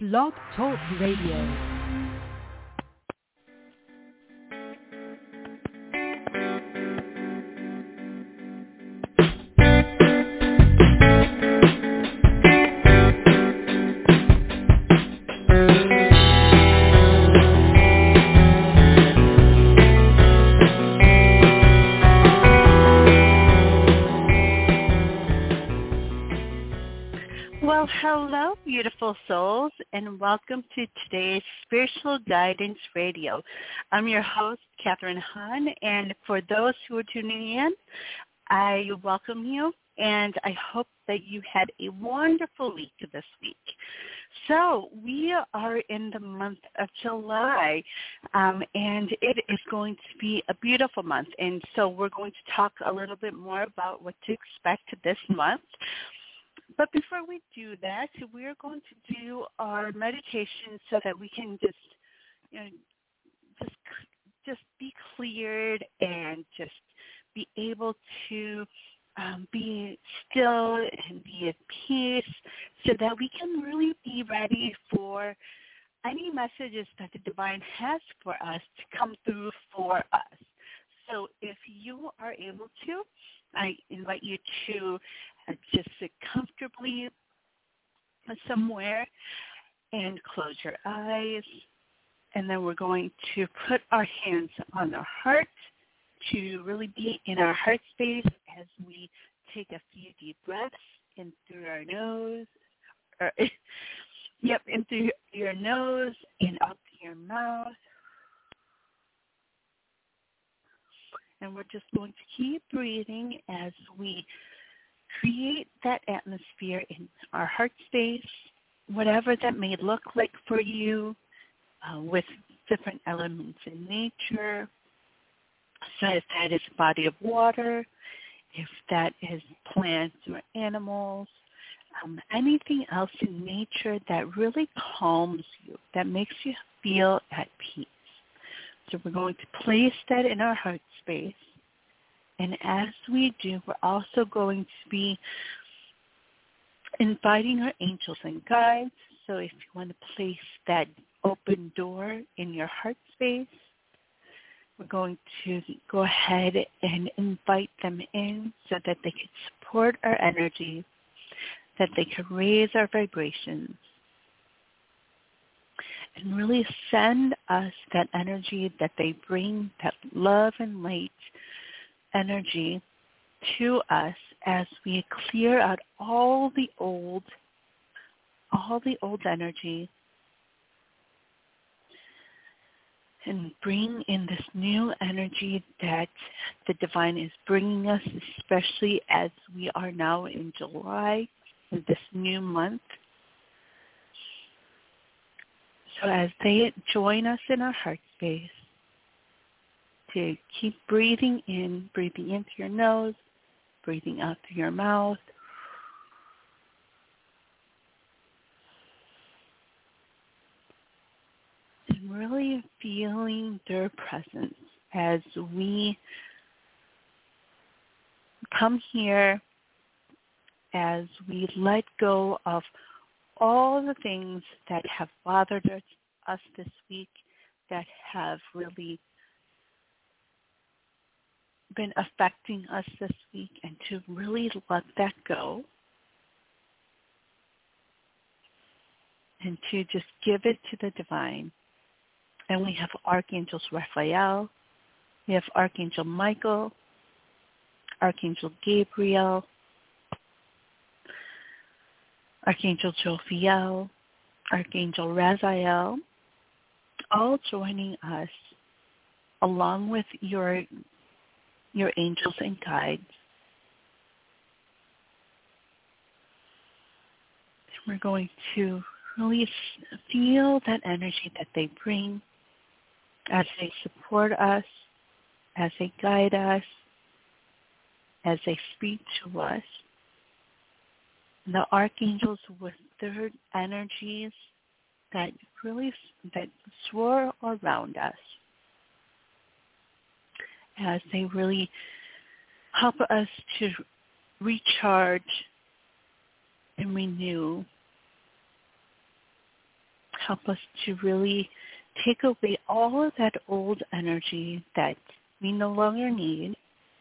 Blog Talk Radio. Well, hello, beautiful souls, and welcome to today's Spiritual Guidance Radio. I'm your host, Catherine Hahn, and for those who are tuning in, I welcome you, and I hope that you had a wonderful week this week. So we are in the month of July, and it is going to be a beautiful month, and so we're going to talk a little bit more about what to expect this month. But before we do that, we're going to do our meditation so that we can just be cleared and just be able to be still and be at peace so that we can really be ready for any messages that the Divine has for us to come through for us. So if you are able to, I invite you to just sit comfortably somewhere and close your eyes. And then we're going to put our hands on our heart to really be in our heart space as we take a few deep breaths in through our nose. In through your nose and out through your mouth. And we're just going to keep breathing as we create that atmosphere in our heart space, whatever that may look like for you, with different elements in nature. So if that is a body of water, if that is plants or animals, anything else in nature that really calms you, that makes you feel at peace. So we're going to place that in our heart space. And as we do, we're also going to be inviting our angels and guides. So if you want to place that open door in your heart space, we're going to go ahead and invite them in so that they can support our energy, that they can raise our vibrations, and really send us that energy that they bring, that love and light energy to us as we clear out all the old energy and bring in this new energy that the Divine is bringing us, especially as we are now in July, in this new month. So as they join us in our heart space, to keep breathing in, breathing in through your nose, breathing out through your mouth. And really feeling their presence as we come here, as we let go of all the things that have bothered us this week, that have really been affecting us this week, and to really let that go and to just give it to the Divine. And we have Archangels Raphael, we have Archangel Michael, Archangel Gabriel, Archangel Jophiel, Archangel Raziel, all joining us along with your angels and guides. We're going to really feel that energy that they bring as they support us, as they guide us, as they speak to us. And the archangels with their energies that swirl around us, as they really help us to recharge and renew help us to really take away all of that old energy that we no longer need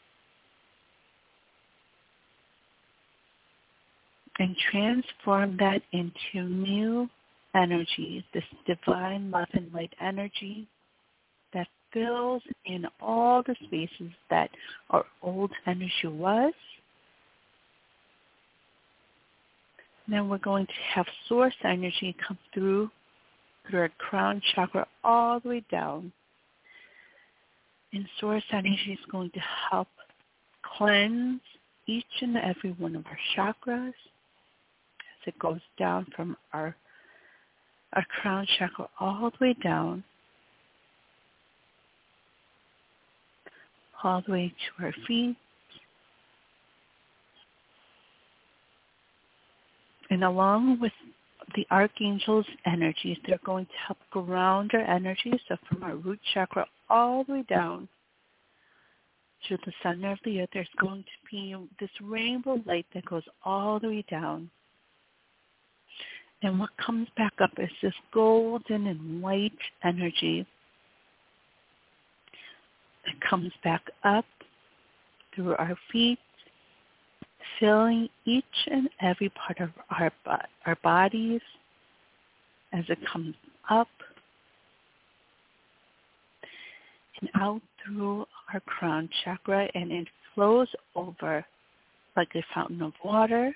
and transform that into new energy, this divine love and light energy that fills in all the spaces that our old energy was. Then we're going to have source energy come through our crown chakra all the way down. And source energy is going to help cleanse each and every one of our chakras as it goes down from our crown chakra all the way down, all the way to our feet. And along with the archangels' energies, they're going to help ground our energy. So from our root chakra all the way down to the center of the earth, there's going to be this rainbow light that goes all the way down. And what comes back up is this golden and white energy that comes back up through our feet, filling each and every part of our bodies as it comes up and out through our crown chakra, and it flows over like a fountain of water,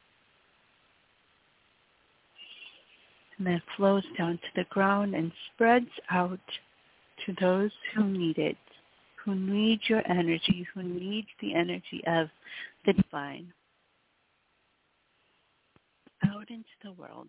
and then flows down to the ground and spreads out to those who need it, who need your energy, who need the energy of the divine, out into the world.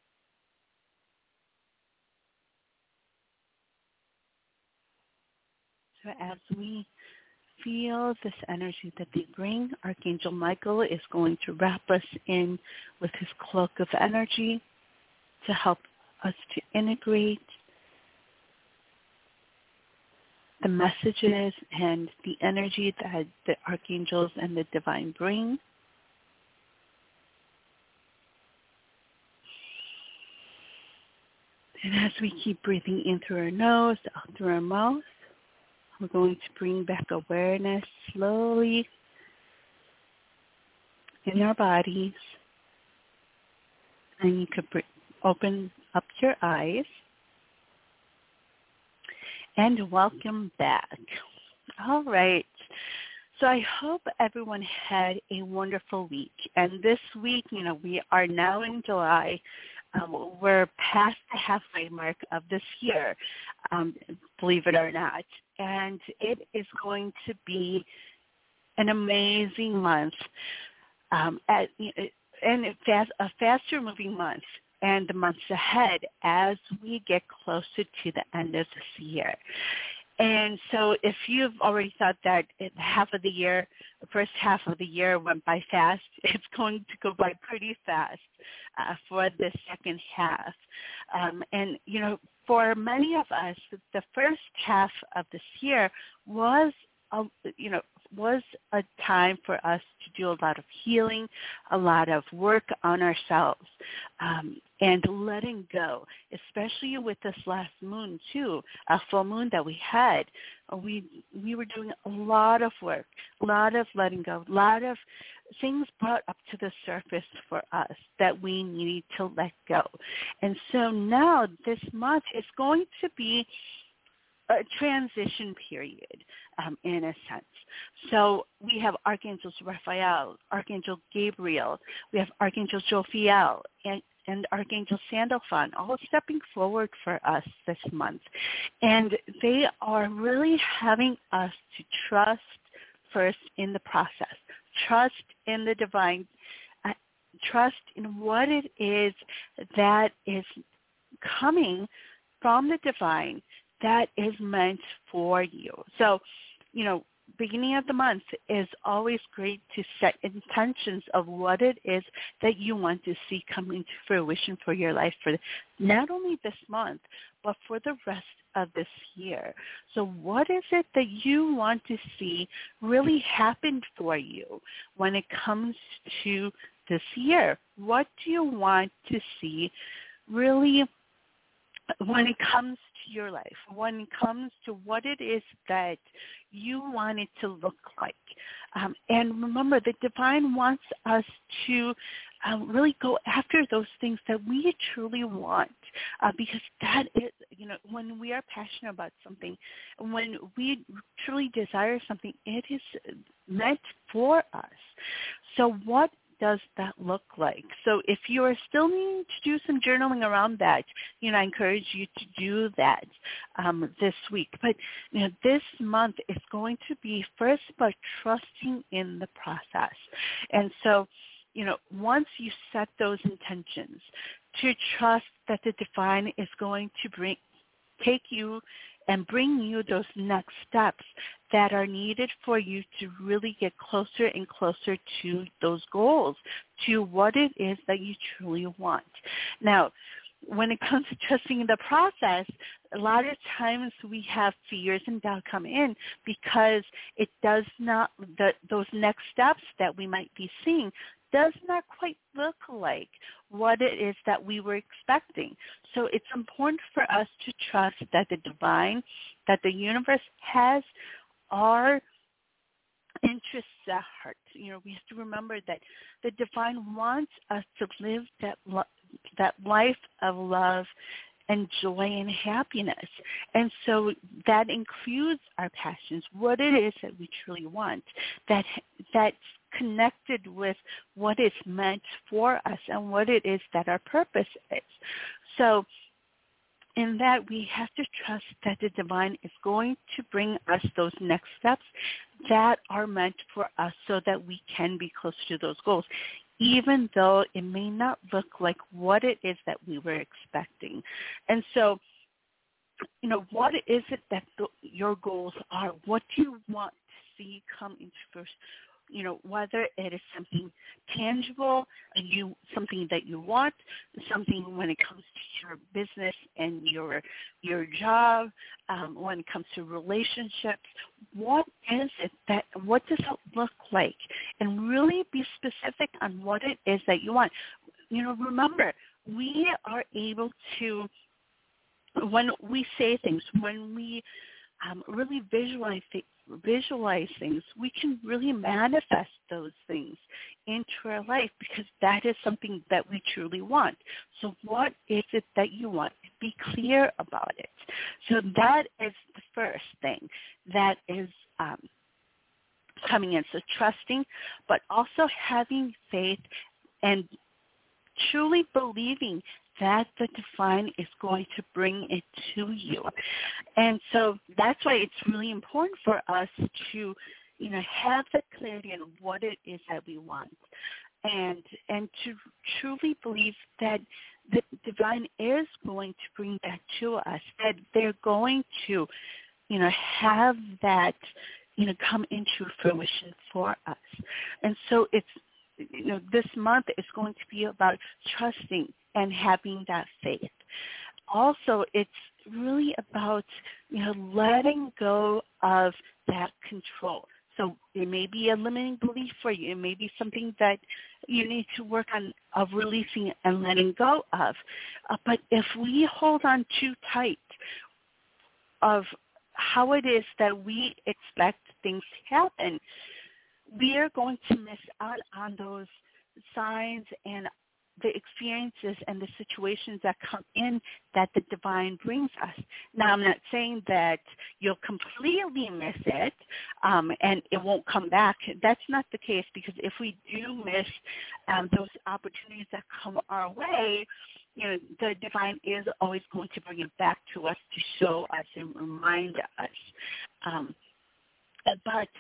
So as we feel this energy that they bring, Archangel Michael is going to wrap us in with his cloak of energy to help us to integrate the messages and the energy that the archangels and the divine bring. And as we keep breathing in through our nose, out through our mouth, we're going to bring back awareness slowly in our bodies. And you could open up your eyes. And welcome back. All right. So I hope everyone had a wonderful week. And this week, we are now in July. We're past the halfway mark of this year, believe it or not. And it is going to be an amazing month, and a faster moving month, and the months ahead as we get closer to the end of this year. And so if you've already thought that the first half of the year went by fast, it's going to go by pretty fast for the second half. And, for many of us, the first half of this year was a time for us to do a lot of healing, a lot of work on ourselves, and letting go, especially with this last moon too, a full moon that we had. We were doing a lot of work, a lot of letting go, a lot of things brought up to the surface for us that we need to let go. And so now this month is going to be a transition period, in a sense. So we have Archangel Raphael, Archangel Gabriel, we have Archangel Jophiel, and Archangel Sandalphon, all stepping forward for us this month. And they are really having us to trust first in the process, trust in the divine, trust in what it is that is coming from the divine that is meant for you. So, beginning of the month is always great to set intentions of what it is that you want to see coming to fruition for your life for not only this month, but for the rest of this year. So what is it that you want to see really happen for you when it comes to this year? What do you want to see really when it comes to your life, when it comes to what it is that you want it to look like. And remember, the divine wants us to really go after those things that we truly want, because that is, when we are passionate about something, when we truly desire something, it is meant for us. So what does that look like? So if you are still needing to do some journaling around that, I encourage you to do that this week. But this month is going to be first about trusting in the process. And so, once you set those intentions, to trust that the divine is going to take you and bring you those next steps that are needed for you to really get closer and closer to those goals, to what it is that you truly want. Now, when it comes to trusting in the process, a lot of times we have fears and doubt come in because it does not, those next steps that we might be seeing does not quite look like what it is that we were expecting. So it's important for us to trust that the divine, that the universe has our interests at heart. We have to remember that the divine wants us to live that life of love and joy and happiness. And so that includes our passions, what it is that we truly want, that's connected with what is meant for us and what it is that our purpose is. So in that, we have to trust that the divine is going to bring us those next steps that are meant for us so that we can be close to those goals, even though it may not look like what it is that we were expecting. And so, what is it that your goals are? What do you want to see come into first? Whether it is something tangible, something that you want, something when it comes to your business and your job, when it comes to relationships, what does it look like? And really be specific on what it is that you want. Remember, we are able to, when we say things, when we really visualize things, we can really manifest those things into our life because that is something that we truly want. So what is it that you want? Be clear about it. So that is the first thing that is coming in. So trusting, but also having faith and truly believing that the divine is going to bring it to you. And so that's why it's really important for us to, have the clarity on what it is that we want and to truly believe that the divine is going to bring that to us, that they're going to, have that, come into fruition for us. And so it's, this month is going to be about trusting and having that faith. Also, it's really about, letting go of that control. So it may be a limiting belief for you. It may be something that you need to work on of releasing and letting go of. But if we hold on too tight of how it is that we expect things to happen, we are going to miss out on those signs and the experiences and the situations that come in that the divine brings us. Now, I'm not saying that you'll completely miss it and it won't come back. That's not the case, because if we do miss those opportunities that come our way, the divine is always going to bring it back to us to show us and remind us. But,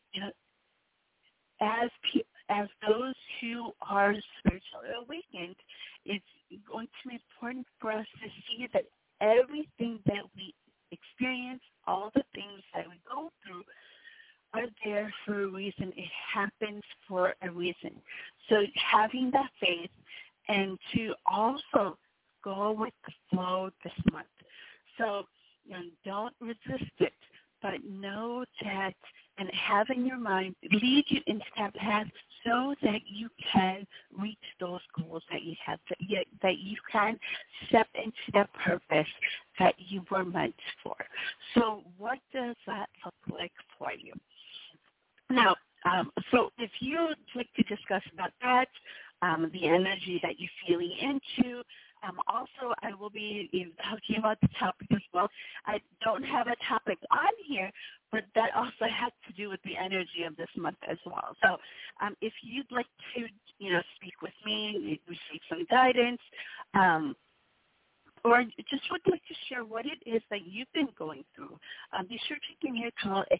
as those who are spiritually awakened, it's going to be important for us to see that everything that we experience, all the things that we go through, are there for a reason. It happens for a reason. So having that faith and to also go with the flow this month. So don't resist it, but know that and have in your mind lead you into that path so that you can reach those goals that you have, that you can step into that purpose that you were meant for. So what does that look like for you? Now, so if you'd like to discuss about that, the energy that you're feeling into, also I will be talking about the topic as well. I don't have a topic on here, but that also has to do with the energy of this month as well. So if you'd like to, speak with me, receive some guidance, or just would like to share what it is that you've been going through, be sure to give me a call at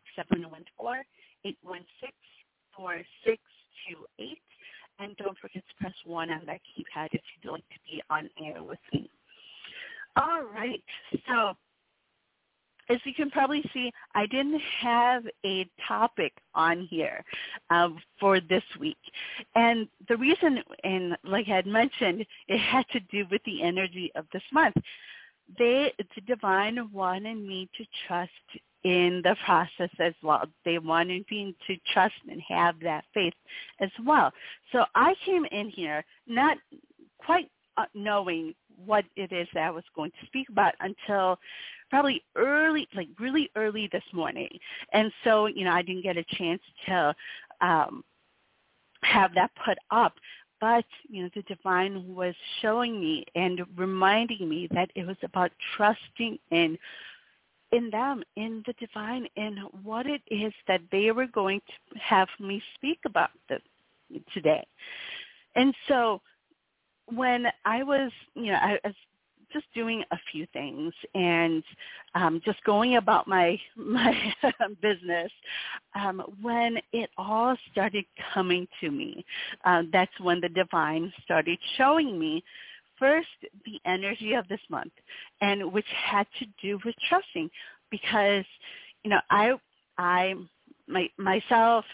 714-816-4628. And don't forget to press 1 on that keypad if you'd like to be on air with me. All right. So as you can probably see, I didn't have a topic on here for this week. And the reason, and like I had mentioned, it had to do with the energy of this month. The divine wanted me to trust in the process as well. They wanted me to trust and have that faith as well. So I came in here not quite knowing what it is that I was going to speak about until probably early, like really early this morning. And so, I didn't get a chance to have that put up. But, the divine was showing me and reminding me that it was about trusting in them, in the divine, in what it is that they were going to have me speak about today. And so when I was, I was just doing a few things and just going about my business, when it all started coming to me, that's when the divine started showing me first the energy of this month, and which had to do with trusting, because myself,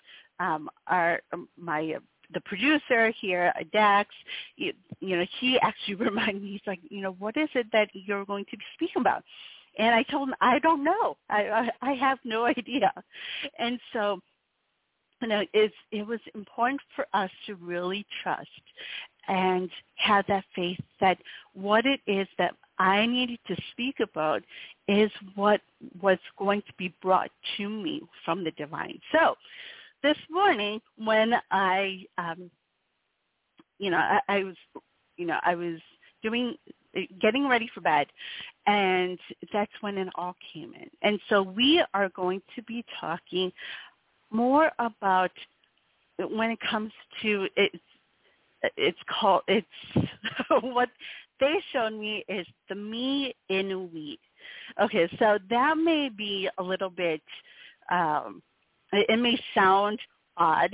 the producer here, Dax, he actually reminded me, he's like, what is it that you're going to be speaking about? And I told him, I don't know. I have no idea. And so, it was important for us to really trust and have that faith that what it is that I needed to speak about is what was going to be brought to me from the divine. So this morning when I was getting ready for bed, and that's when it all came in. And so we are going to be talking more about when it comes to it's what they showed me is the me in we. Okay, so that may be a little bit, it may sound odd,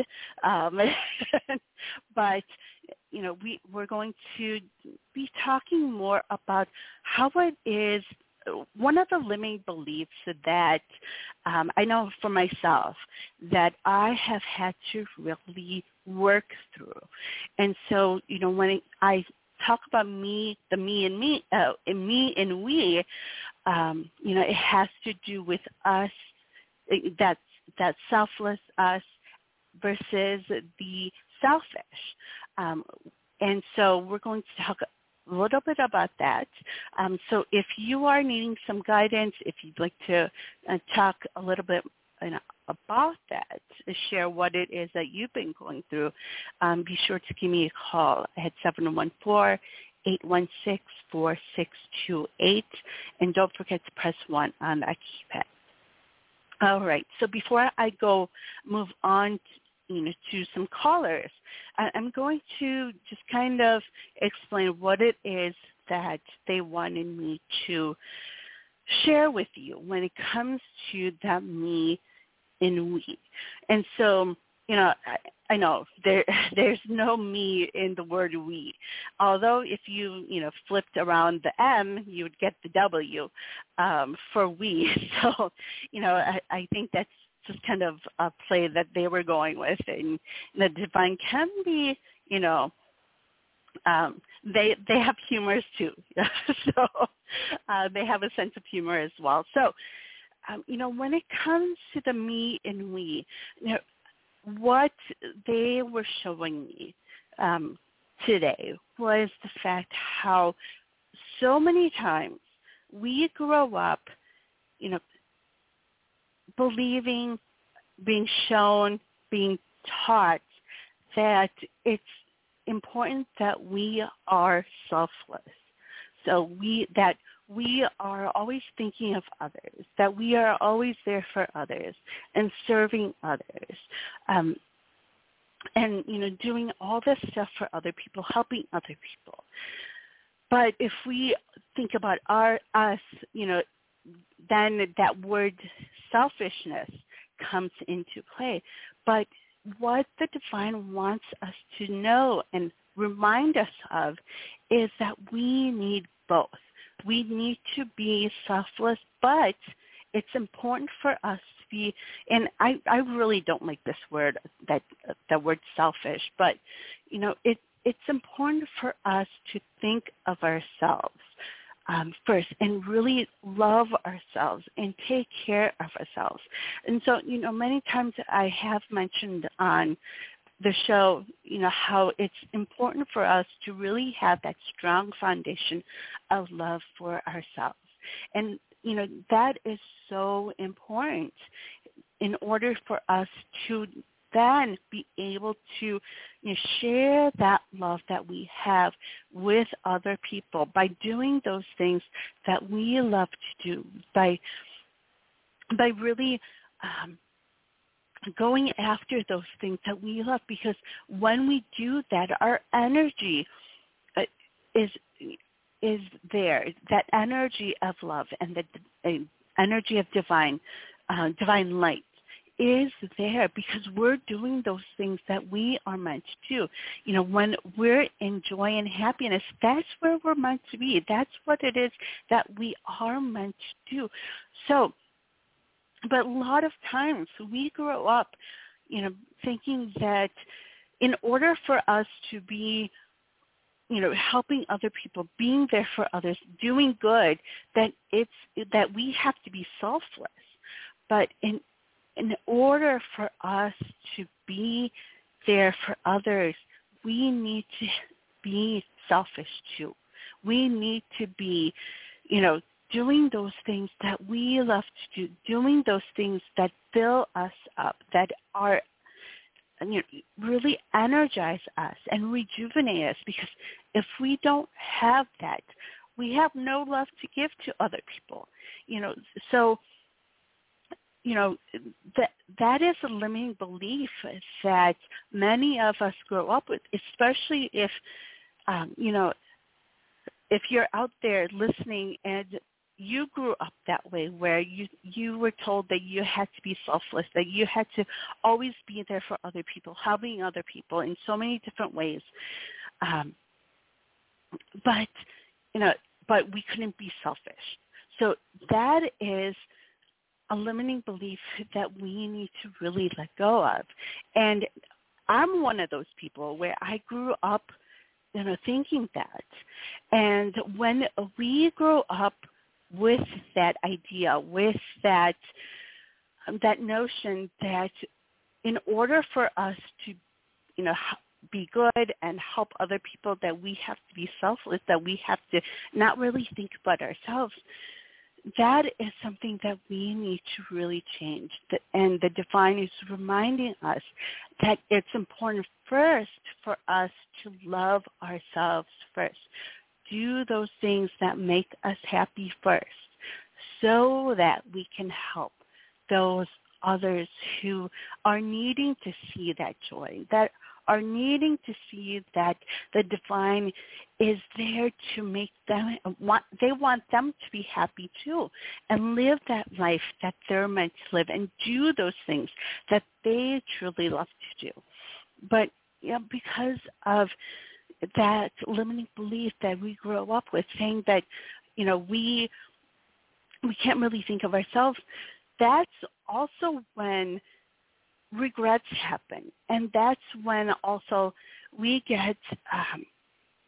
but we're going to be talking more about how it is. One of the limiting beliefs that I know for myself that I have had to really work through. And so, when I talk about me, the me and me, me and we, it has to do with us, that selfless us versus the selfish. And so we're going to talk a little bit about that. So if you are needing some guidance, if you'd like to talk a little bit about that, share what it is that you've been going through, be sure to give me a call at 714-816-4628, and don't forget to press 1 on that keypad. All right. So before I move on to some callers, I'm going to just kind of explain what it is that they wanted me to share with you when it comes to that me in we. And so, I know there's no me in the word we. Although if you, flipped around the M, you would get the W for we. So, I think that's just kind of a play that they were going with. And the divine can be, they have humors too. So they have a sense of humor as well. So when it comes to the me and we, what they were showing me today was the fact how so many times we grow up, believing, being shown, being taught that it's important that we are selfless. So that we are always thinking of others, that we are always there for others and serving others, and doing all this stuff for other people, helping other people. But if we think about us, then that word selfishness comes into play. But what the divine wants us to know and remind us of is that we need both. We need to be selfless, but it's important for us to be, and I really don't like this word, the word selfish, but, it's important for us to think of ourselves first and really love ourselves and take care of ourselves. And so, many times I have mentioned on the show, how it's important for us to really have that strong foundation of love for ourselves. And, that is so important in order for us to then be able to share that love that we have with other people by doing those things that we love to do, by really going after those things that we love, because when we do that, our energy is there. That energy of love and the energy of divine light is there because we're doing those things that we are meant to do. When we're in joy and happiness, that's where we're meant to be. That's what it is that we are meant to do. So, but a lot of times we grow up, thinking that in order for us to be, helping other people, being there for others, doing good, that we have to be selfless. But in order for us to be there for others, we need to be selfish too. We need to be, doing those things that we love to do, doing those things that fill us up, that are really energize us and rejuvenate us, because if we don't have that, we have no love to give to other people. So that is a limiting belief that many of us grow up with, especially if if you're out there listening and you grew up that way, where you were told that you had to be selfless, that you had to always be there for other people, helping other people in so many different ways. But we couldn't be selfish. So that is a limiting belief that we need to really let go of. And I'm one of those people where I grew up, thinking that. And when we grow up with that idea, with that notion that in order for us to, be good and help other people, that we have to be selfless, that we have to not really think about ourselves, that is something that we need to really change. And the divine is reminding us that it's important first for us to love ourselves first. Do those things that make us happy first, so that we can help those others who are needing to see that joy, that are needing to see that the divine is there to make them, they want them to be happy too, and live that life that they're meant to live, and do those things that they truly love to do. But because of that limiting belief that we grow up with, saying that, we can't really think of ourselves, that's also when regrets happen. And that's when also we get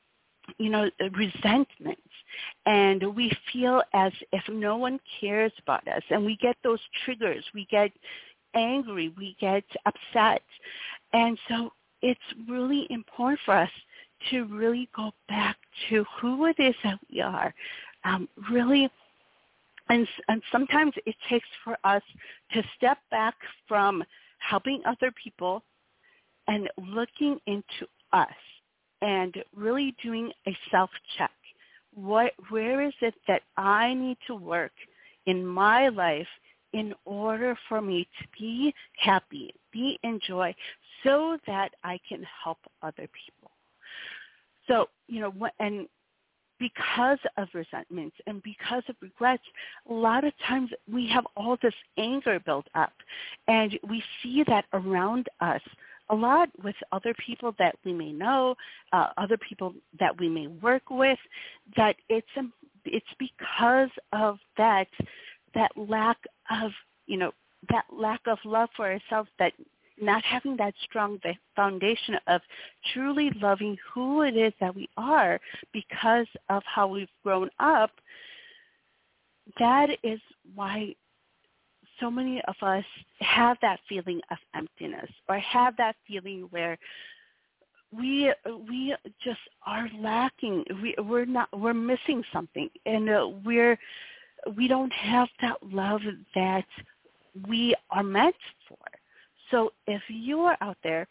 resentments, and we feel as if no one cares about us, and we get those triggers, we get angry, we get upset. And so it's really important for us to really go back to who it is that we are, really. And sometimes it takes for us to step back from helping other people and looking into us and really doing a self-check. Where is it that I need to work in my life in order for me to be happy, be in joy, so that I can help other people? So, and because of resentments and because of regrets, a lot of times we have all this anger built up, and we see that around us a lot with other people that we may know, other people that we may work with, that it's because of that lack of, that lack of love for ourselves, that not having that strong foundation of truly loving who it is that we are because of how we've grown up. That is why so many of us have that feeling of emptiness, or have that feeling where we just are lacking. We're missing something, and we don't have that love that we are meant for. So if you are out there,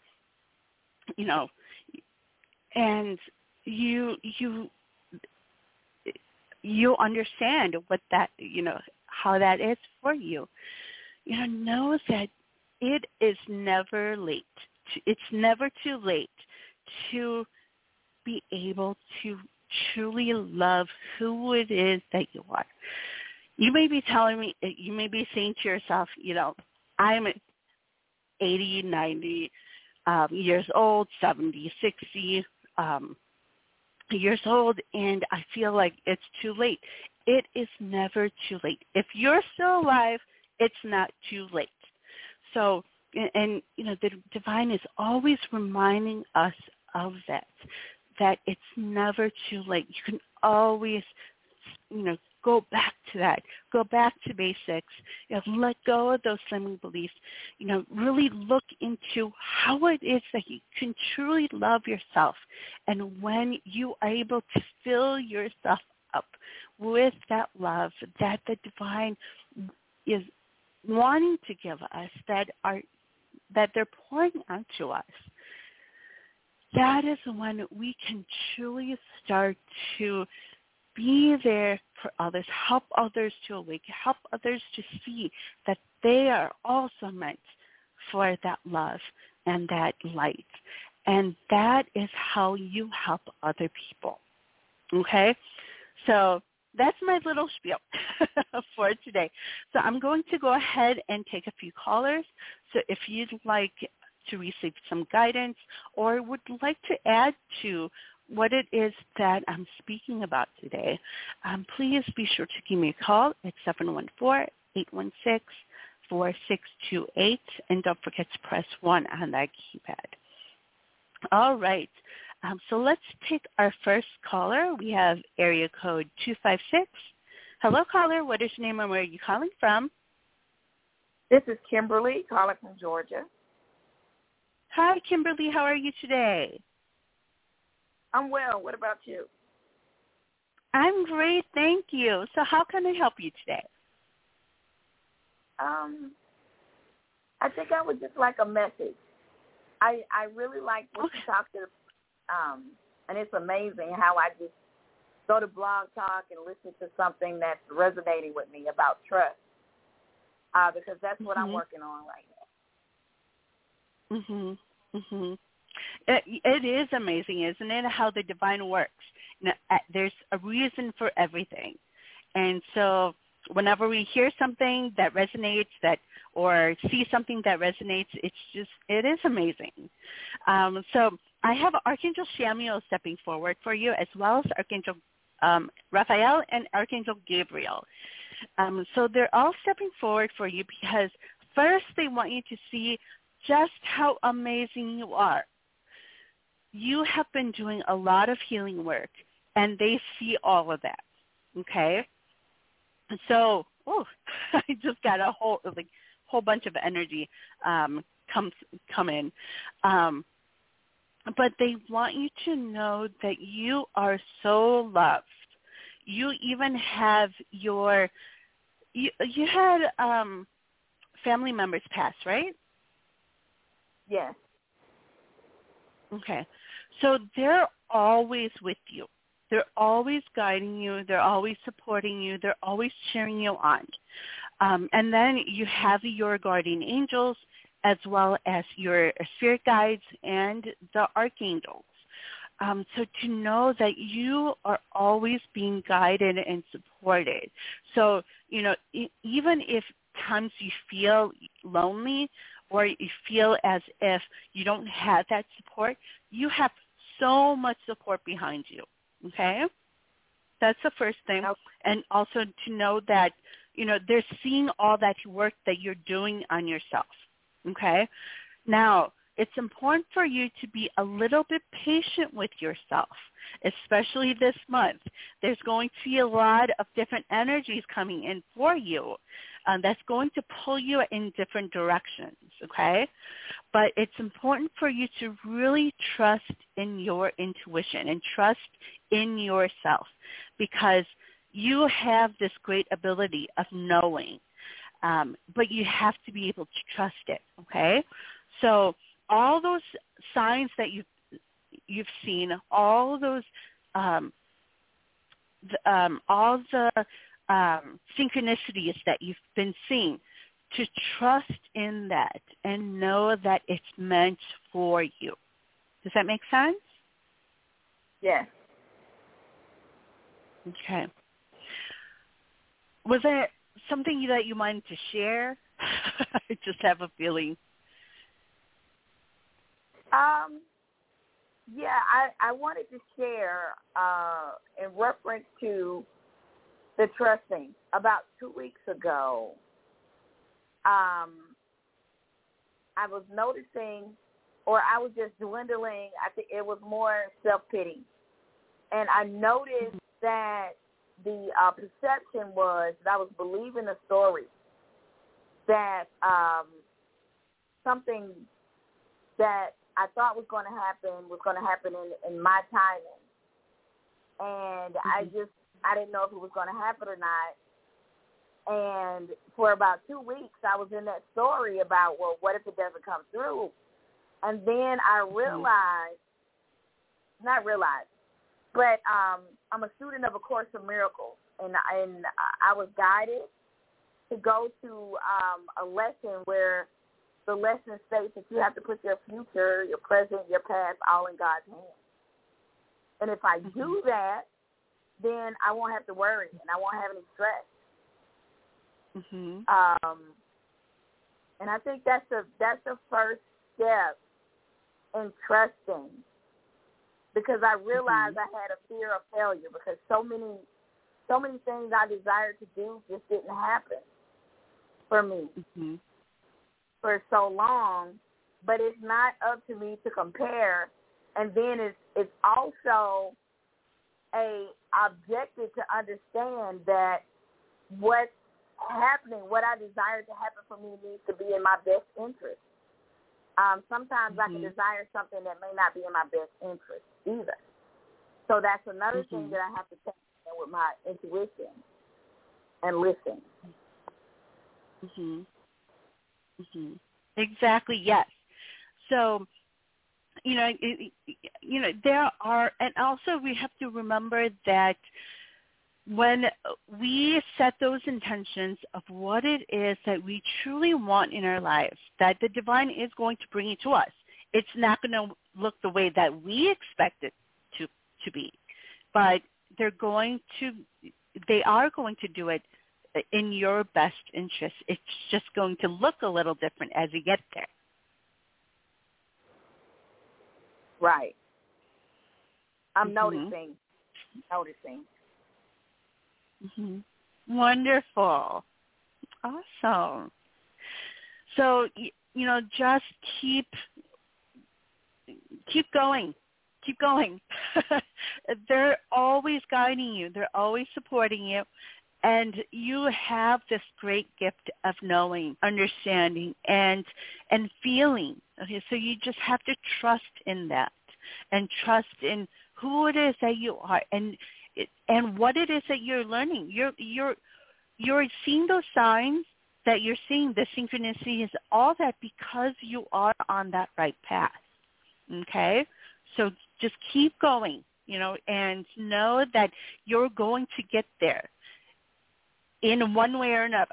and you understand what that, how that is for you, know that it is never late. It's never too late to be able to truly love who it is that you are. You may be telling me, you may be saying to yourself, I'm 80, 90 years old, 70, 60 years old, and I feel like it's too late. It is never too late. If you're still alive, it's not too late. So, and the divine is always reminding us of that it's never too late. You can always, go back to that. Go back to basics. Let go of those limiting beliefs. Really look into how it is that you can truly love yourself. And when you are able to fill yourself up with that love that the divine is wanting to give us, that they're pouring onto us, that is when we can truly start to be there for others, help others to awake, help others to see that they are also meant for that love and that light. And that is how you help other people. Okay? So that's my little spiel for today. So I'm going to go ahead and take a few callers. So if you'd like to receive some guidance or would like to add to what it is that I'm speaking about today, please be sure to give me a call at 714-816-4628, and don't forget to press 1 on that keypad. All right. So let's take our first caller. We have area code 256. Hello, caller. What is your name and where are you calling from? This is Kimberly calling from Georgia. Hi, Kimberly. How are you today? I'm well. What about you? I'm great. Thank you. So how can I help you today? I think I would just like a message. I really like what you talked to, and it's amazing how I just go to Blog Talk and listen to something that's resonating with me about trust, because that's what I'm working on right now. It is amazing, isn't it, how the divine works? There's a reason for everything. And so whenever we hear something that resonates, or see something that resonates, it is amazing. So I have Archangel Chamuel stepping forward for you, as well as Archangel Raphael and Archangel Gabriel. So they're all stepping forward for you because first they want you to see just how amazing you are. You have been doing a lot of healing work. and they see all of that. Okay? So, I just got a whole bunch of energy come in. But they want you to know that you are so loved. You even have you had family members pass, right? Yes. Okay. So they're always with you. They're always guiding you. They're always supporting you. They're always cheering you on. And then you have your guardian angels as well as your spirit guides and the archangels. So to know that you are always being guided and supported. So, even if times you feel lonely or you feel as if you don't have that support, you have so much support behind you. Okay? That's the first thing. Okay. And also to know that, they're seeing all that work that you're doing on yourself. Okay? Now, it's important for you to be a little bit patient with yourself, especially this month. There's going to be a lot of different energies coming in for you that's going to pull you in different directions, okay? But it's important for you to really trust in your intuition and trust in yourself, because you have this great ability of knowing, but you have to be able to trust it, okay? So all those signs that you've seen, all those all the synchronicities that you've been seeing, to trust in that and know that it's meant for you. Does that make sense? Yes. Okay. Was there something that you wanted to share? I just have a feeling. Yeah, I wanted to share in reference to the trusting. About 2 weeks ago, I was noticing, or I was just dwindling. I think it was more self-pity. And I noticed that the perception was that I was believing a story, that something that I thought was going to happen in my timing. And I didn't know if it was going to happen or not. And for about 2 weeks, I was in that story about, well, what if it doesn't come through? And then I but I'm a student of A Course in Miracles, and I was guided to go to a lesson where the lesson states that you have to put your future, your present, your past, all in God's hands. And if I do that, then I won't have to worry and I won't have any stress. And I think that's the first step in trusting, because I realized I had a fear of failure, because so many things I desired to do just didn't happen for me for so long. But it's not up to me to compare, and then it's also a objective to understand that what's happening, what I desire to happen for me, needs to be in my best interest. Sometimes I can desire something that may not be in my best interest either. So that's another thing that I have to take in with my intuition and listen. Exactly, yes. So, there are, and also we have to remember that when we set those intentions of what it is that we truly want in our lives, that the divine is going to bring it to us. It's not going to look the way that we expect it to be, but they are going to do it in your best interest. It's just going to look a little different as you get there. Right. I'm noticing. Wonderful. Awesome. So, just keep going. keep going. They're always guiding you. They're always supporting you. And you have this great gift of knowing, understanding, and feeling. Okay, so you just have to trust in that and trust in who it is that you are and what it is that you're learning. You're seeing those signs that you're seeing, the synchronicity is all that because you are on that right path. Okay? So just keep going, and know that you're going to get there in one way or another.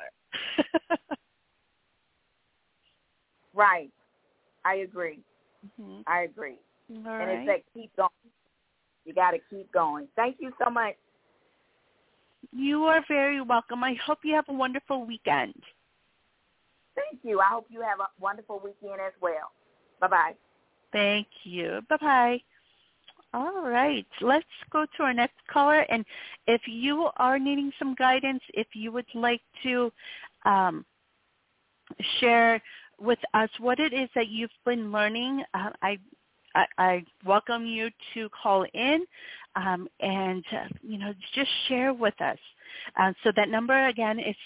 Right. I agree. Mm-hmm. I agree. All and right. It's that keep going. You got to keep going. Thank you so much. You are very welcome. I hope you have a wonderful weekend. Thank you. I hope you have a wonderful weekend as well. Bye-bye. Thank you. Bye-bye. All right. Let's go to our next caller. And if you are needing some guidance, if you would like to share with us what it is that you've been learning, I welcome you to call in and just share with us. So that number, again, is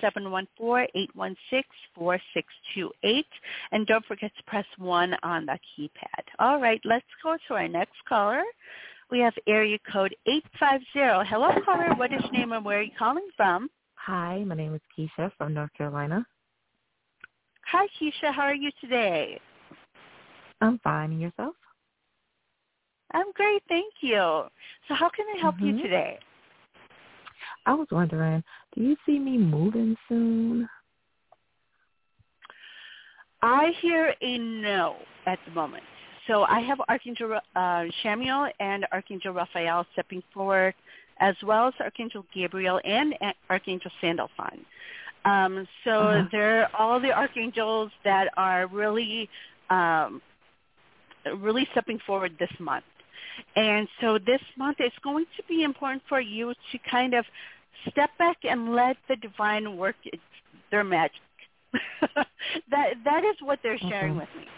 714-816-4628. And don't forget to press 1 on the keypad. All right, let's go to our next caller. We have area code 850. Hello, caller. What is your name and where are you calling from? Hi, my name is Keisha from North Carolina. Hi, Keisha. How are you today? I'm fine. And yourself? I'm great, thank you. So how can I help you today? I was wondering, do you see me moving soon? I hear a no at the moment. So I have Archangel Chamuel and Archangel Raphael stepping forward, as well as Archangel Gabriel and Archangel Sandalphon. They're all the archangels that are really stepping forward this month. And so this month it's going to be important for you to kind of step back and let the divine work their magic. that is what they're sharing with me.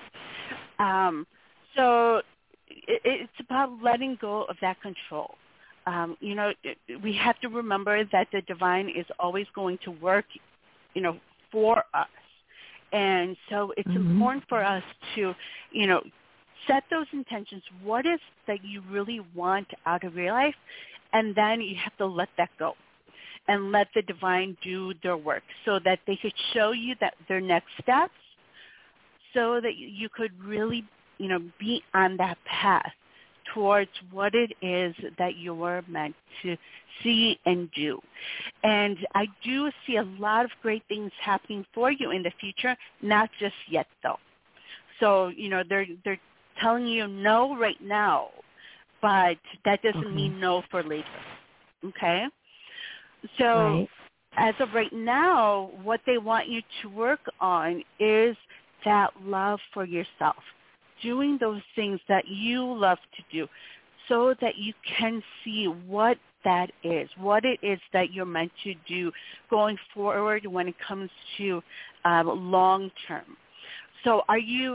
So it's about letting go of that control. We have to remember that the divine is always going to work, for us. And so it's important for us to, set those intentions. What is that you really want out of your life? And then you have to let that go and let the divine do their work so that they could show you that their next steps so that you could really, be on that path towards what it is that you were meant to see and do. And I do see a lot of great things happening for you in the future, not just yet though. So, they're telling you no right now, but that doesn't mean no for later. Okay? So as of right now, what they want you to work on is that love for yourself, doing those things that you love to do so that you can see what that is, what it is that you're meant to do going forward when it comes to long term. So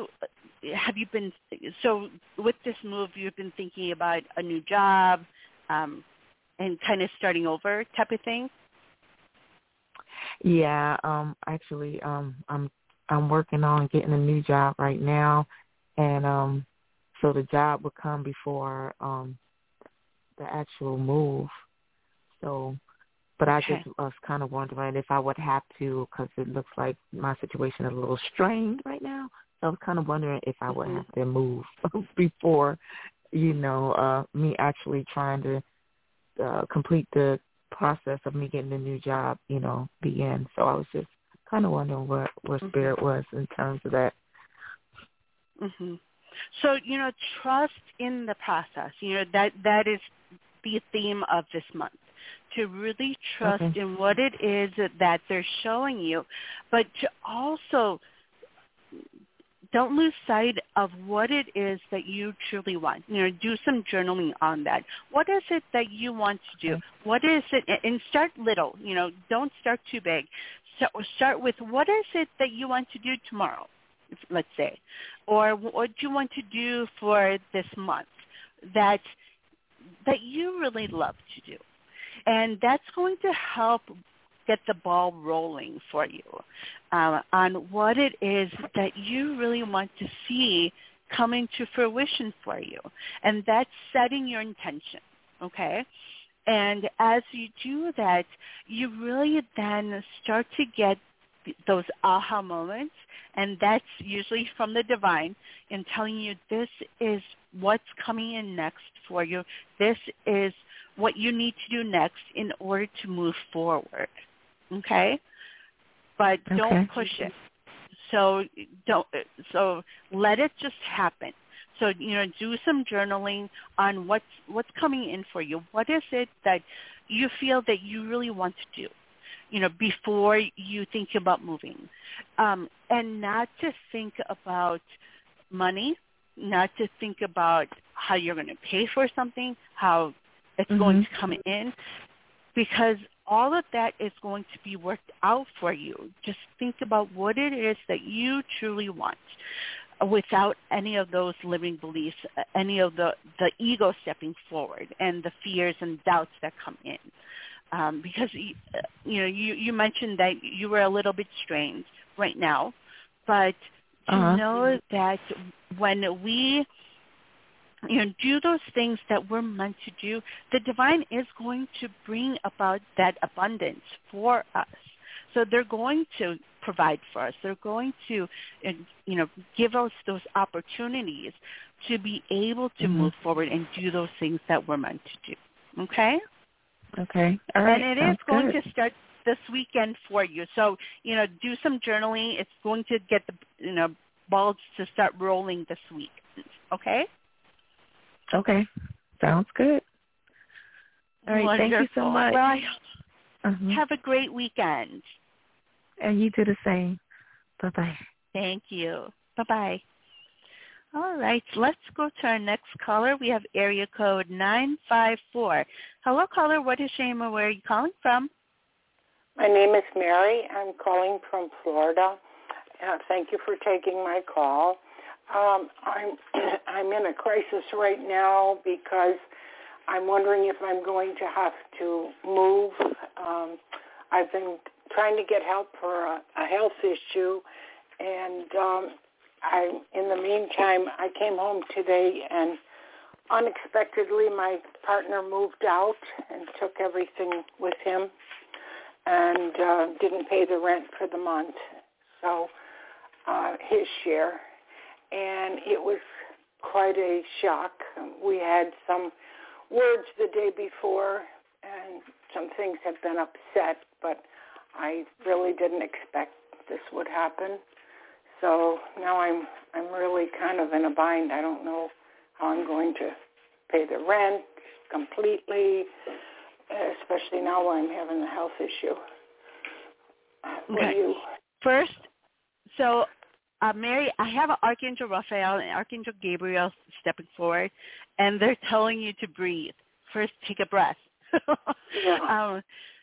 with this move, you've been thinking about a new job and kind of starting over type of thing? Yeah, actually, I'm working on getting a new job right now, and so the job would come before the actual move. So, but I just was kind of wondering if I would have to, because it looks like my situation is a little strained right now. So I was kind of wondering if I would have to move before, me actually trying to complete the process of me getting a new job, begin. So I was just kind of wondering what Spirit was in terms of that. So, trust in the process. That is the theme of this month, to really trust in what it is that they're showing you, but to also don't lose sight of what it is that you truly want. Do some journaling on that. What is it that you want to do? What is it? And start little. Don't start too big. So start with what is it that you want to do tomorrow, let's say, or what do you want to do for this month? that you really love to do. And that's going to help get the ball rolling for you on what it is that you really want to see coming to fruition for you. And that's setting your intention, okay? And as you do that, you really then start to get those aha moments, and that's usually from the divine in telling you this is what's coming in next for you. This is what you need to do next in order to move forward, okay? But don't push it. So let it just happen. So, do some journaling on what's coming in for you. What is it that you feel that you really want to do, before you think about moving? And not to think about money, not to think about how you're going to pay for something, how it's going to come in, because all of that is going to be worked out for you. Just think about what it is that you truly want without any of those limiting beliefs, any of the ego stepping forward and the fears and doubts that come in. Because, you mentioned that you were a little bit strained right now, but to know that when we do those things that we're meant to do, the divine is going to bring about that abundance for us. So they're going to provide for us. They're going to, give us those opportunities to be able to move forward and do those things that we're meant to do. Okay? Okay. All right. And it is going to start this weekend for you. So, do some journaling. It's going to get the, balls to start rolling this week. Okay? Okay. Sounds good. All right. Wonderful. Thank you so much. Well, have a great weekend. And you do the same. Bye-bye. Thank you. Bye-bye. All right. Let's go to our next caller. We have area code 954. Hello, caller. What is your name and where are you calling from? My name is Mary. I'm calling from Florida. Thank you for taking my call. I'm in a crisis right now because I'm wondering if I'm going to have to move. I've been trying to get help for a health issue, and in the meantime, I came home today, and unexpectedly, my partner moved out and took everything with him, and didn't pay the rent for the month, so his share. And it was quite a shock. We had some words the day before, and some things have been upset, but I really didn't expect this would happen. So now I'm really kind of in a bind. I don't know how I'm going to pay the rent completely, especially now when I'm having a health issue. Okay. First, so Mary, I have Archangel Raphael and Archangel Gabriel stepping forward, and they're telling you to breathe. First, take a breath. Yeah.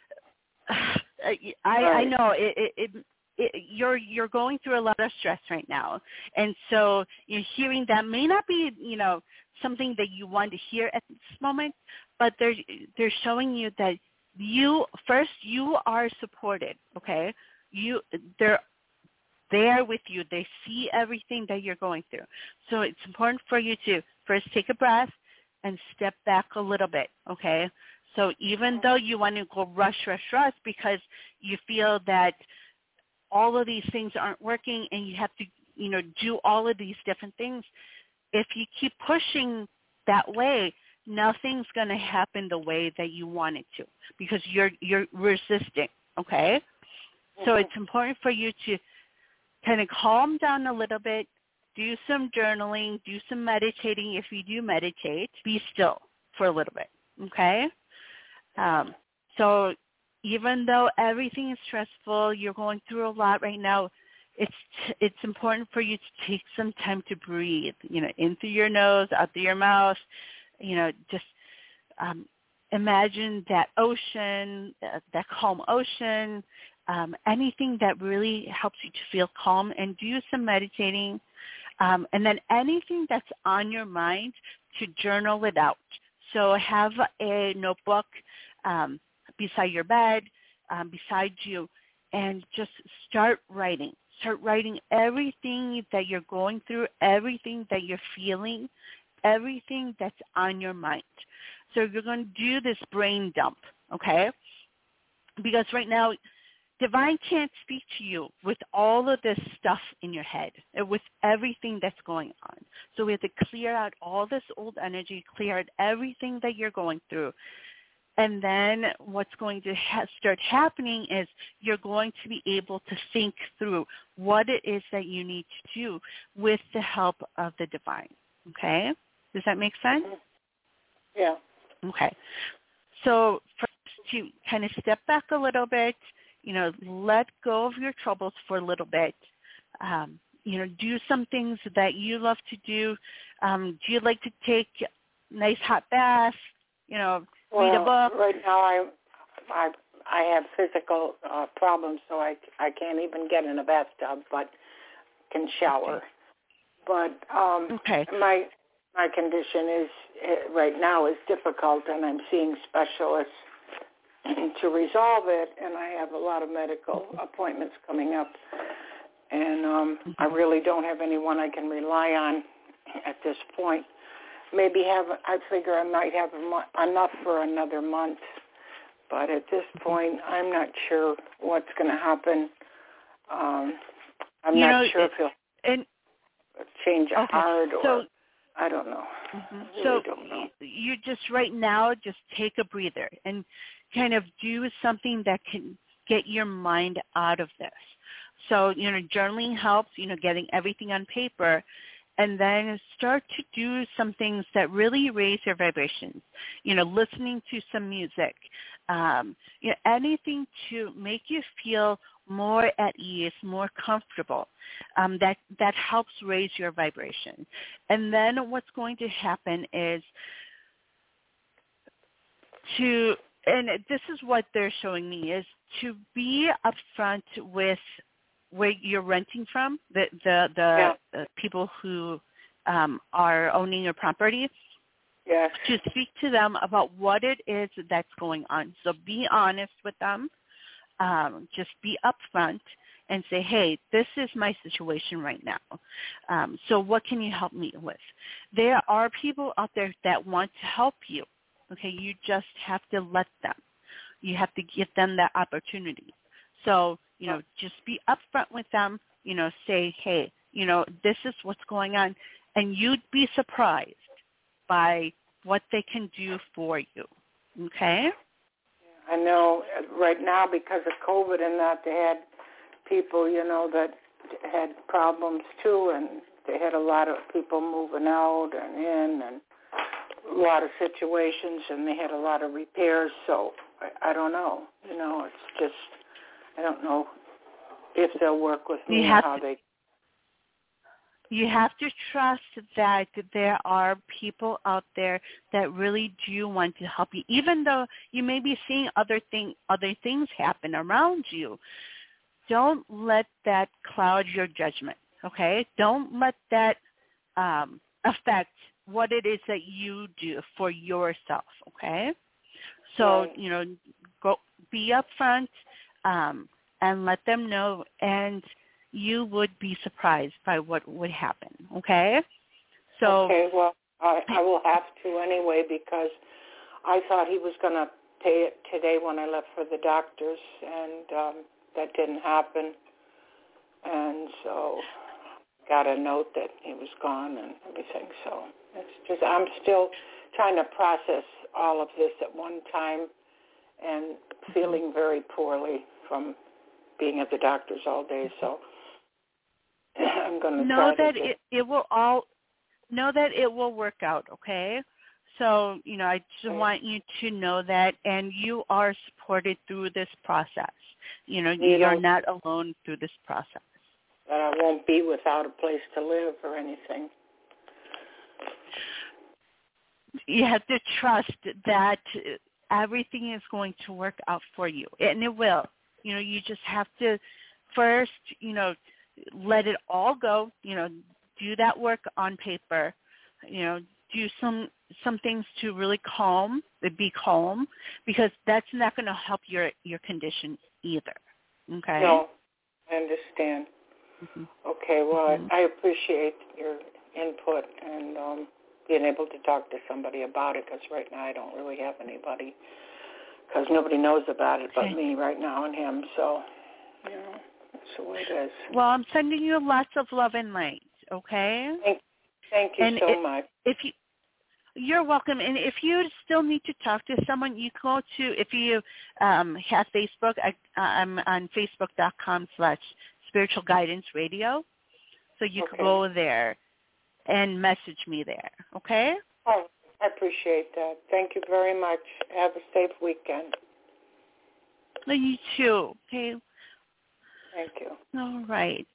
I know you're going through a lot of stress right now, and so you're hearing that may not be something that you want to hear at this moment, but they're showing you that you are supported. Okay, they're there with you. They see everything that you're going through. So it's important for you to first take a breath and step back a little bit, okay? So even though you want to go rush because you feel that all of these things aren't working and you have to, do all of these different things, if you keep pushing that way, nothing's going to happen the way that you want it to because you're resisting, okay? So it's important for you to kind of calm down a little bit, do some journaling, do some meditating. If you do meditate, be still for a little bit, okay? So even though everything is stressful, you're going through a lot right now, it's important for you to take some time to breathe, in through your nose, out through your mouth, just imagine that ocean, that calm ocean, anything that really helps you to feel calm, and do some meditating. And then anything that's on your mind, to journal it out. So have a notebook beside your bed, beside you, and just start writing. Start writing everything that you're going through, everything that you're feeling, everything that's on your mind. So you're going to do this brain dump, okay? Because right now, Divine can't speak to you with all of this stuff in your head, with everything that's going on. So we have to clear out all this old energy, clear out everything that you're going through. And then what's going to start happening is you're going to be able to think through what it is that you need to do with the help of the Divine, okay? Does that make sense? Yeah. Okay. So first, to kind of step back a little bit, let go of your troubles for a little bit. Do some things that you love to do. Do you like to take nice hot baths? Read a book? Right now I have physical problems, so I can't even get in a bathtub, but can shower. Okay. But my condition is right now is difficult, and I'm seeing specialists to resolve it, and I have a lot of medical appointments coming up, and I really don't have anyone I can rely on at this point. I figure I might have enough for another month, but at this point, I'm not sure what's going to happen. I'm not sure if he'll change a heart or I don't know. I really don't know. You just right now just take a breather and kind of do something that can get your mind out of this. So, journaling helps, getting everything on paper, and then start to do some things that really raise your vibrations, listening to some music, anything to make you feel more at ease, more comfortable. That helps raise your vibration. And then what's going to happen is and this is what they're showing me, is to be upfront with where you're renting from, the people who are owning your property. Yes. To speak to them about what it is that's going on. So be honest with them. Just be upfront and say, hey, this is my situation right now. So what can you help me with? There are people out there that want to help you. Okay, you just have to let them. You have to give them that opportunity. So, just be upfront with them, say, hey, this is what's going on. And you'd be surprised by what they can do for you. Okay? I know right now because of COVID and that, they had people, that had problems too, and they had a lot of people moving out and in and a lot of situations, and they had a lot of repairs, so I don't know. It's just, I don't know if they'll work with me or how they... You have to trust that there are people out there that really do want to help you, even though you may be seeing other things happen around you. Don't let that cloud your judgment, okay? Don't let that affect what it is that you do for yourself, okay? So, go be upfront and let them know, and you would be surprised by what would happen, okay? So, okay, well, I will have to anyway, because I thought he was going to pay it today when I left for the doctors, and that didn't happen. And so got a note that he was gone and everything. So it's just, I'm still trying to process all of this at one time and feeling very poorly from being at the doctor's all day. So I'm going to know that it will work out, okay? So, I just want you to know that, and you are supported through this process. You're not alone through this process. That I won't be without a place to live or anything. You have to trust that everything is going to work out for you, and it will. You just have to first, let it all go, do that work on paper, do some things to really be calm, because that's not going to help your condition either. Okay? No, I understand. Mm-hmm. Okay, well, I appreciate your input and being able to talk to somebody about it, because right now I don't really have anybody, because nobody knows about it but me right now and him. So, that's the way it is. Well, I'm sending you lots of love and light, okay? Thank you so much. You're welcome. And if you still need to talk to someone, you go to, if you have Facebook, I'm on facebook.com/Spiritual Guidance Radio. So you can go there and message me there, okay? Oh, I appreciate that. Thank you very much. Have a safe weekend. You too, okay? Thank you. All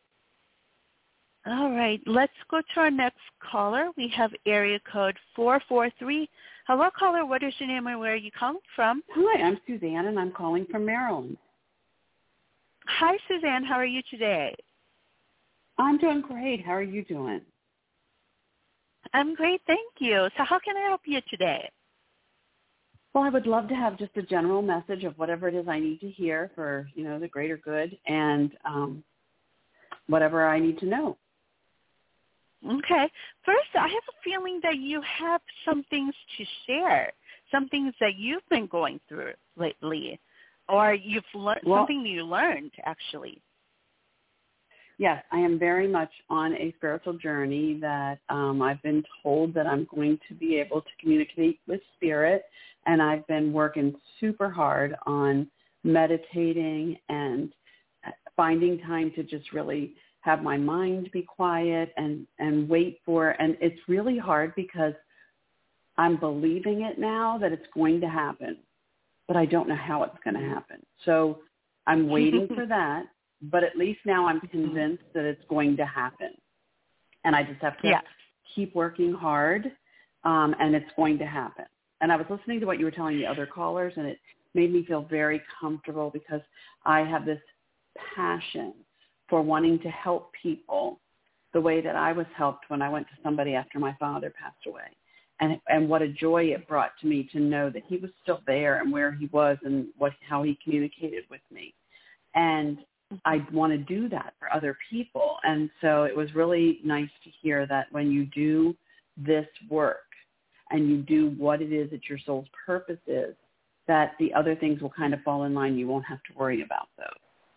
right. Let's go to our next caller. We have area code 443. Hello, caller. What is your name and where are you calling from? Hi, I'm Suzanne, and I'm calling from Maryland. Hi, Suzanne. How are you today? I'm doing great. How are you doing? I'm great, thank you. So how can I help you today? Well, I would love to have just a general message of whatever it is I need to hear for, the greater good, and whatever I need to know. Okay. First, I have a feeling that you have some things to share, some things that you've been going through lately, or you've learned something you learned, actually. Yes, I am very much on a spiritual journey that I've been told that I'm going to be able to communicate with spirit, and I've been working super hard on meditating and finding time to just really have my mind be quiet and wait for, and it's really hard because I'm believing it now that it's going to happen, but I don't know how it's going to happen. So I'm waiting for that. But at least now I'm convinced that it's going to happen. And I just have to keep working hard, and it's going to happen. And I was listening to what you were telling the other callers, and it made me feel very comfortable because I have this passion for wanting to help people the way that I was helped when I went to somebody after my father passed away. And what a joy it brought to me to know that he was still there and where he was and how he communicated with me. And I want to do that for other people. And so it was really nice to hear that when you do this work and you do what it is that your soul's purpose is, that the other things will kind of fall in line. You won't have to worry about those.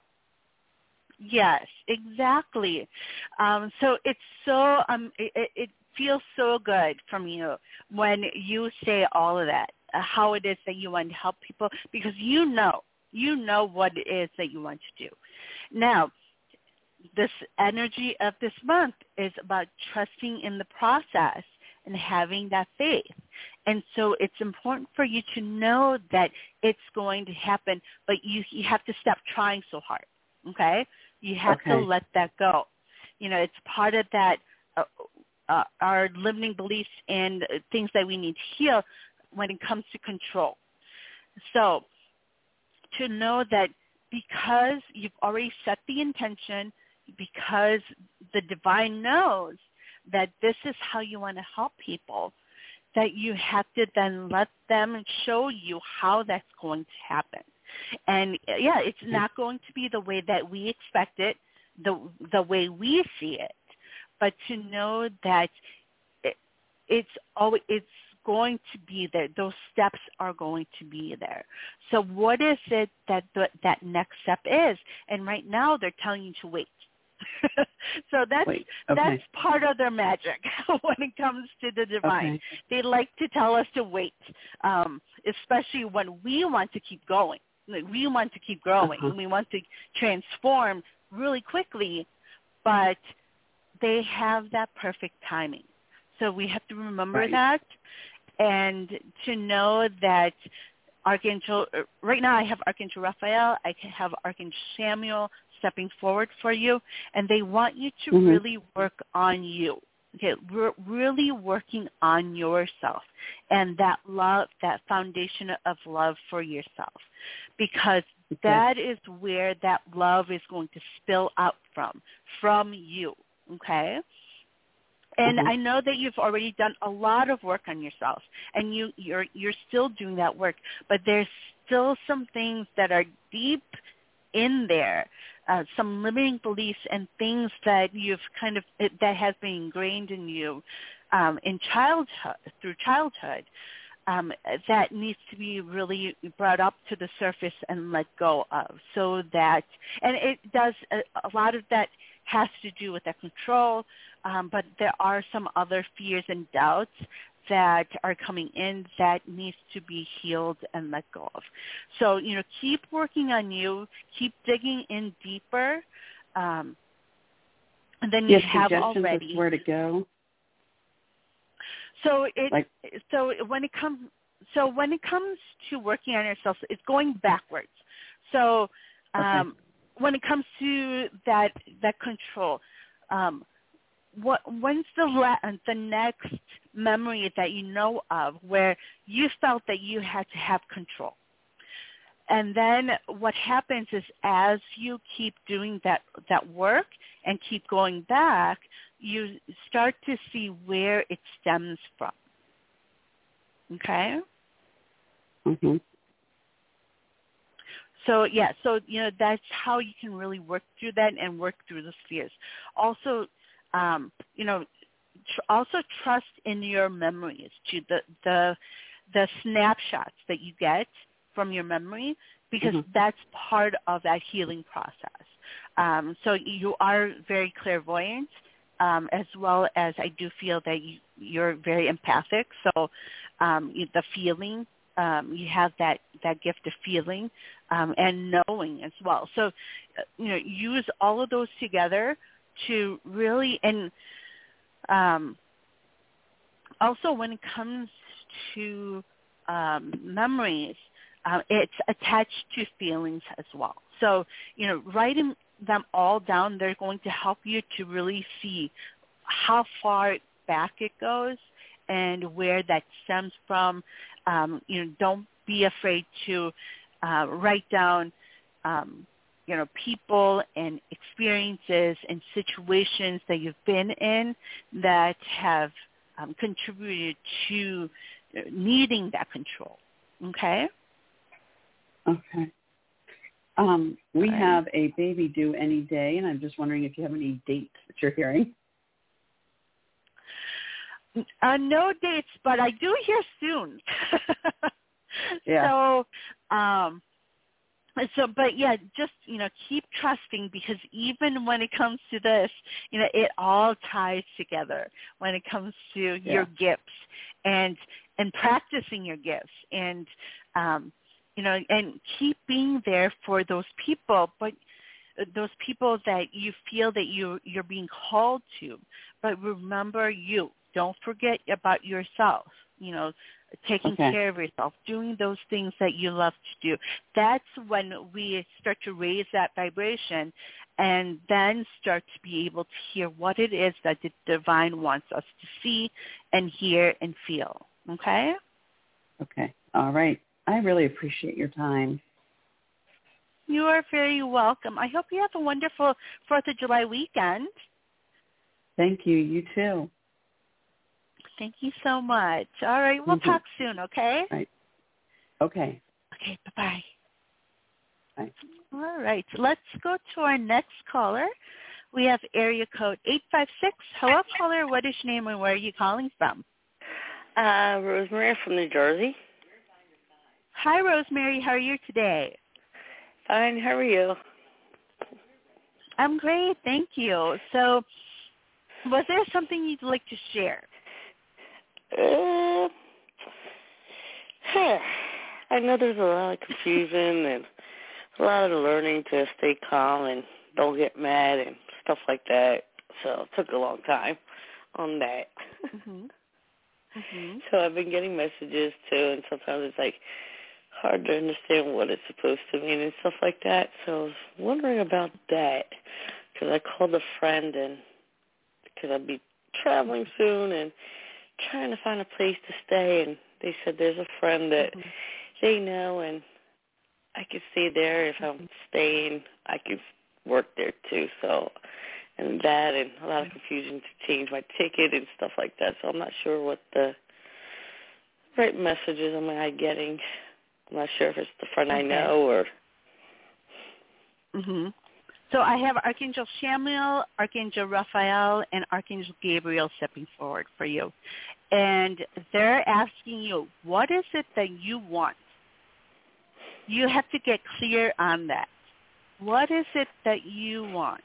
Yes, exactly. So it's so it feels so good from you when you say all of that, how it is that you want to help people, because you know what it is that you want to do. Now, this energy of this month is about trusting in the process and having that faith. And so it's important for you to know that it's going to happen, but you have to stop trying so hard, okay? You have to let that go. It's part of that, our limiting beliefs and things that we need to heal when it comes to control. So to know that because you've already set the intention, because the divine knows that this is how you want to help people, that you have to then let them show you how that's going to happen. And, it's not going to be the way that we expect it, the way we see it, but to know that it's going to be there. Those steps are going to be there. So what is it that that next step is? And right now they're telling you to wait. So that's part of their magic when it comes to the divine. They like to tell us to wait, especially when we want to keep going. We want to keep growing. And we want to transform really quickly, but they have that perfect timing. So we have to remember that, and to know that Archangel, right now I have Archangel Raphael, I have Archangel Samuel stepping forward for you, and they want you to really work on you. Okay, we're really working on yourself and that love, that foundation of love for yourself, because that is where that love is going to spill out from you, okay? And I know that you've already done a lot of work on yourself, and you're still doing that work, but there's still some things that are deep in there, some limiting beliefs and things that you've that has been ingrained in you in through childhood. That needs to be really brought up to the surface and let go of, so that, and it does, a lot of that has to do with that control, but there are some other fears and doubts that are coming in that needs to be healed and let go of. So, keep working on you, keep digging in deeper, and then you have already. Of where to go. So when it comes to working on yourself, it's going backwards. So when it comes to that control, when's the next memory that you know of where you felt that you had to have control? And then what happens is, as you keep doing that work and keep going back, you start to see where it stems from. Okay? Mm-hmm. So, that's how you can really work through that and work through the fears. Also, also trust in your memories, to the snapshots that you get from your memory, because that's part of that healing process. So you are very clairvoyant, as well as I do feel that you're very empathic. So the feeling, you have that gift of feeling and knowing as well. So, use all of those together to really, and also when it comes to memories, it's attached to feelings as well. So, writing them all down, they're going to help you to really see how far back it goes and where that stems from. Don't be afraid to write down, people and experiences and situations that you've been in that have contributed to needing that control. Okay? Okay. We have a baby due any day, and I'm just wondering if you have any dates that you're hearing. No dates, but I do hear soon. Yeah. But just, keep trusting, because even when it comes to this, it all ties together when it comes to your gifts and practicing your gifts and, and keep being there for those people, but those people that you feel that you're being called to. But remember you. Don't forget about yourself, taking care of yourself, doing those things that you love to do. That's when we start to raise that vibration and then start to be able to hear what it is that the divine wants us to see and hear and feel. Okay? Okay. All right. I really appreciate your time. You are very welcome. I hope you have a wonderful 4th of July weekend. Thank you. You too. Thank you so much. All right. We'll talk soon, okay? Right. Okay. Okay. Bye-bye. Bye. All right. Let's go to our next caller. We have area code 856. Hello, caller. What is your name and where are you calling from? Rosemary from New Jersey. Hi, Rosemary. How are you today? Fine. How are you? I'm great. Thank you. So was there something you'd like to share? I know there's a lot of confusion and a lot of learning to stay calm and don't get mad and stuff like that. So it took a long time on that. So I've been getting messages too, and sometimes it's like hard to understand what it's supposed to mean and stuff like that. So I was wondering about that because I called a friend and because I'll be traveling soon and trying to find a place to stay, and they said there's a friend that they know and I could stay there. If I'm staying, I could work there too. So and that, and a lot of confusion to change my ticket and stuff like that. So I'm not sure what the right messages am I getting. I'm not sure if it's the friend I know or. Mhm. So I have Archangel Chamuel, Archangel Raphael, and Archangel Gabriel stepping forward for you. And they're asking you, what is it that you want? You have to get clear on that. What is it that you want?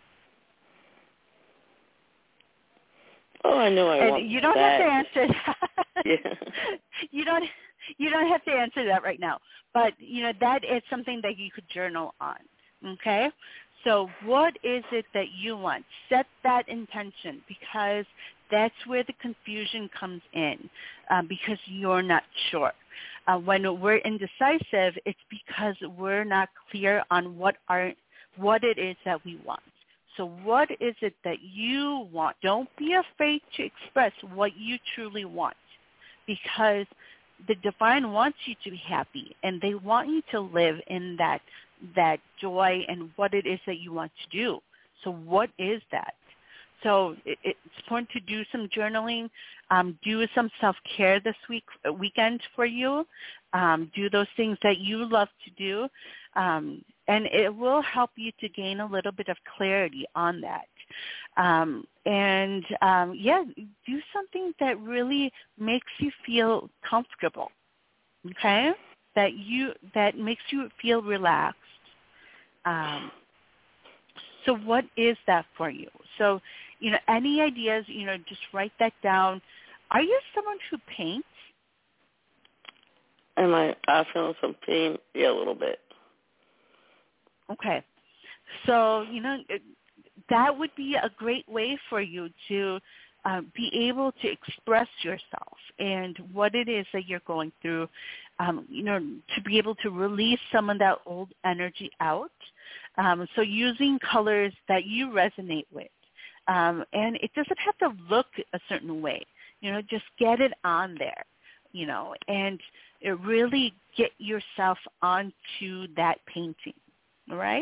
Oh, I know I want you don't that. have to answer that. Yeah. You don't have to answer that right now. But, that is something that you could journal on. Okay? So what is it that you want? Set that intention, because that's where the confusion comes in, because you're not sure. When we're indecisive, it's because we're not clear on what it is that we want. So what is it that you want? Don't be afraid to express what you truly want, because the divine wants you to be happy, and they want you to live in that joy and what it is that you want to do. So what is that? So it's important to do some journaling, do some self-care this weekend for you, do those things that you love to do, and it will help you to gain a little bit of clarity on that. Do something that really makes you feel comfortable, okay? That makes you feel relaxed. So what is that for you? So, any ideas, just write that down. Are you someone who paints? Am I feeling some pain? Yeah, a little bit. Okay. So, that would be a great way for you to be able to express yourself and what it is that you're going through, to be able to release some of that old energy out. So using colors that you resonate with. And it doesn't have to look a certain way. Just get it on there, and really get yourself onto that painting, all right?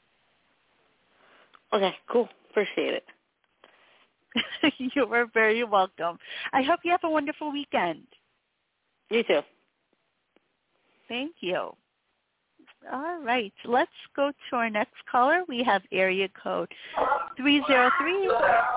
Okay, cool. Appreciate it. You are very welcome. I hope you have a wonderful weekend. You too. Thank you. All right. Let's go to our next caller. We have area code 303.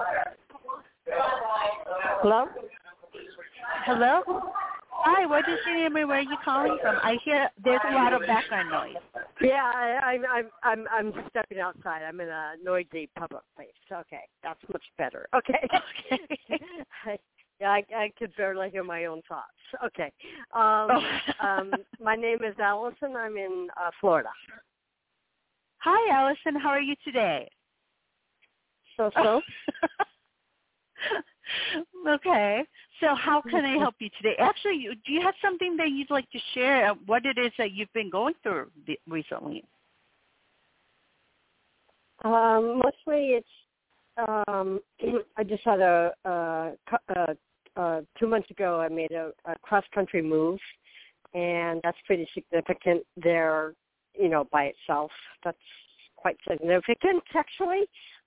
Hello? Hello? Hi, what is your name and where are you calling from? I hear there's a lot of background noise. Yeah, I'm stepping outside. I'm in a noisy public place. Okay, that's much better. Okay. I could barely hear my own thoughts. Okay. My name is Allison. I'm in Florida. Hi, Allison. How are you today? So. Okay. So how can I help you today? Actually, do you have something that you'd like to share, what it is that you've been going through recently? Mostly it's, I just had 2 months ago I made a cross-country move, and that's pretty significant there, by itself. That's quite significant, actually.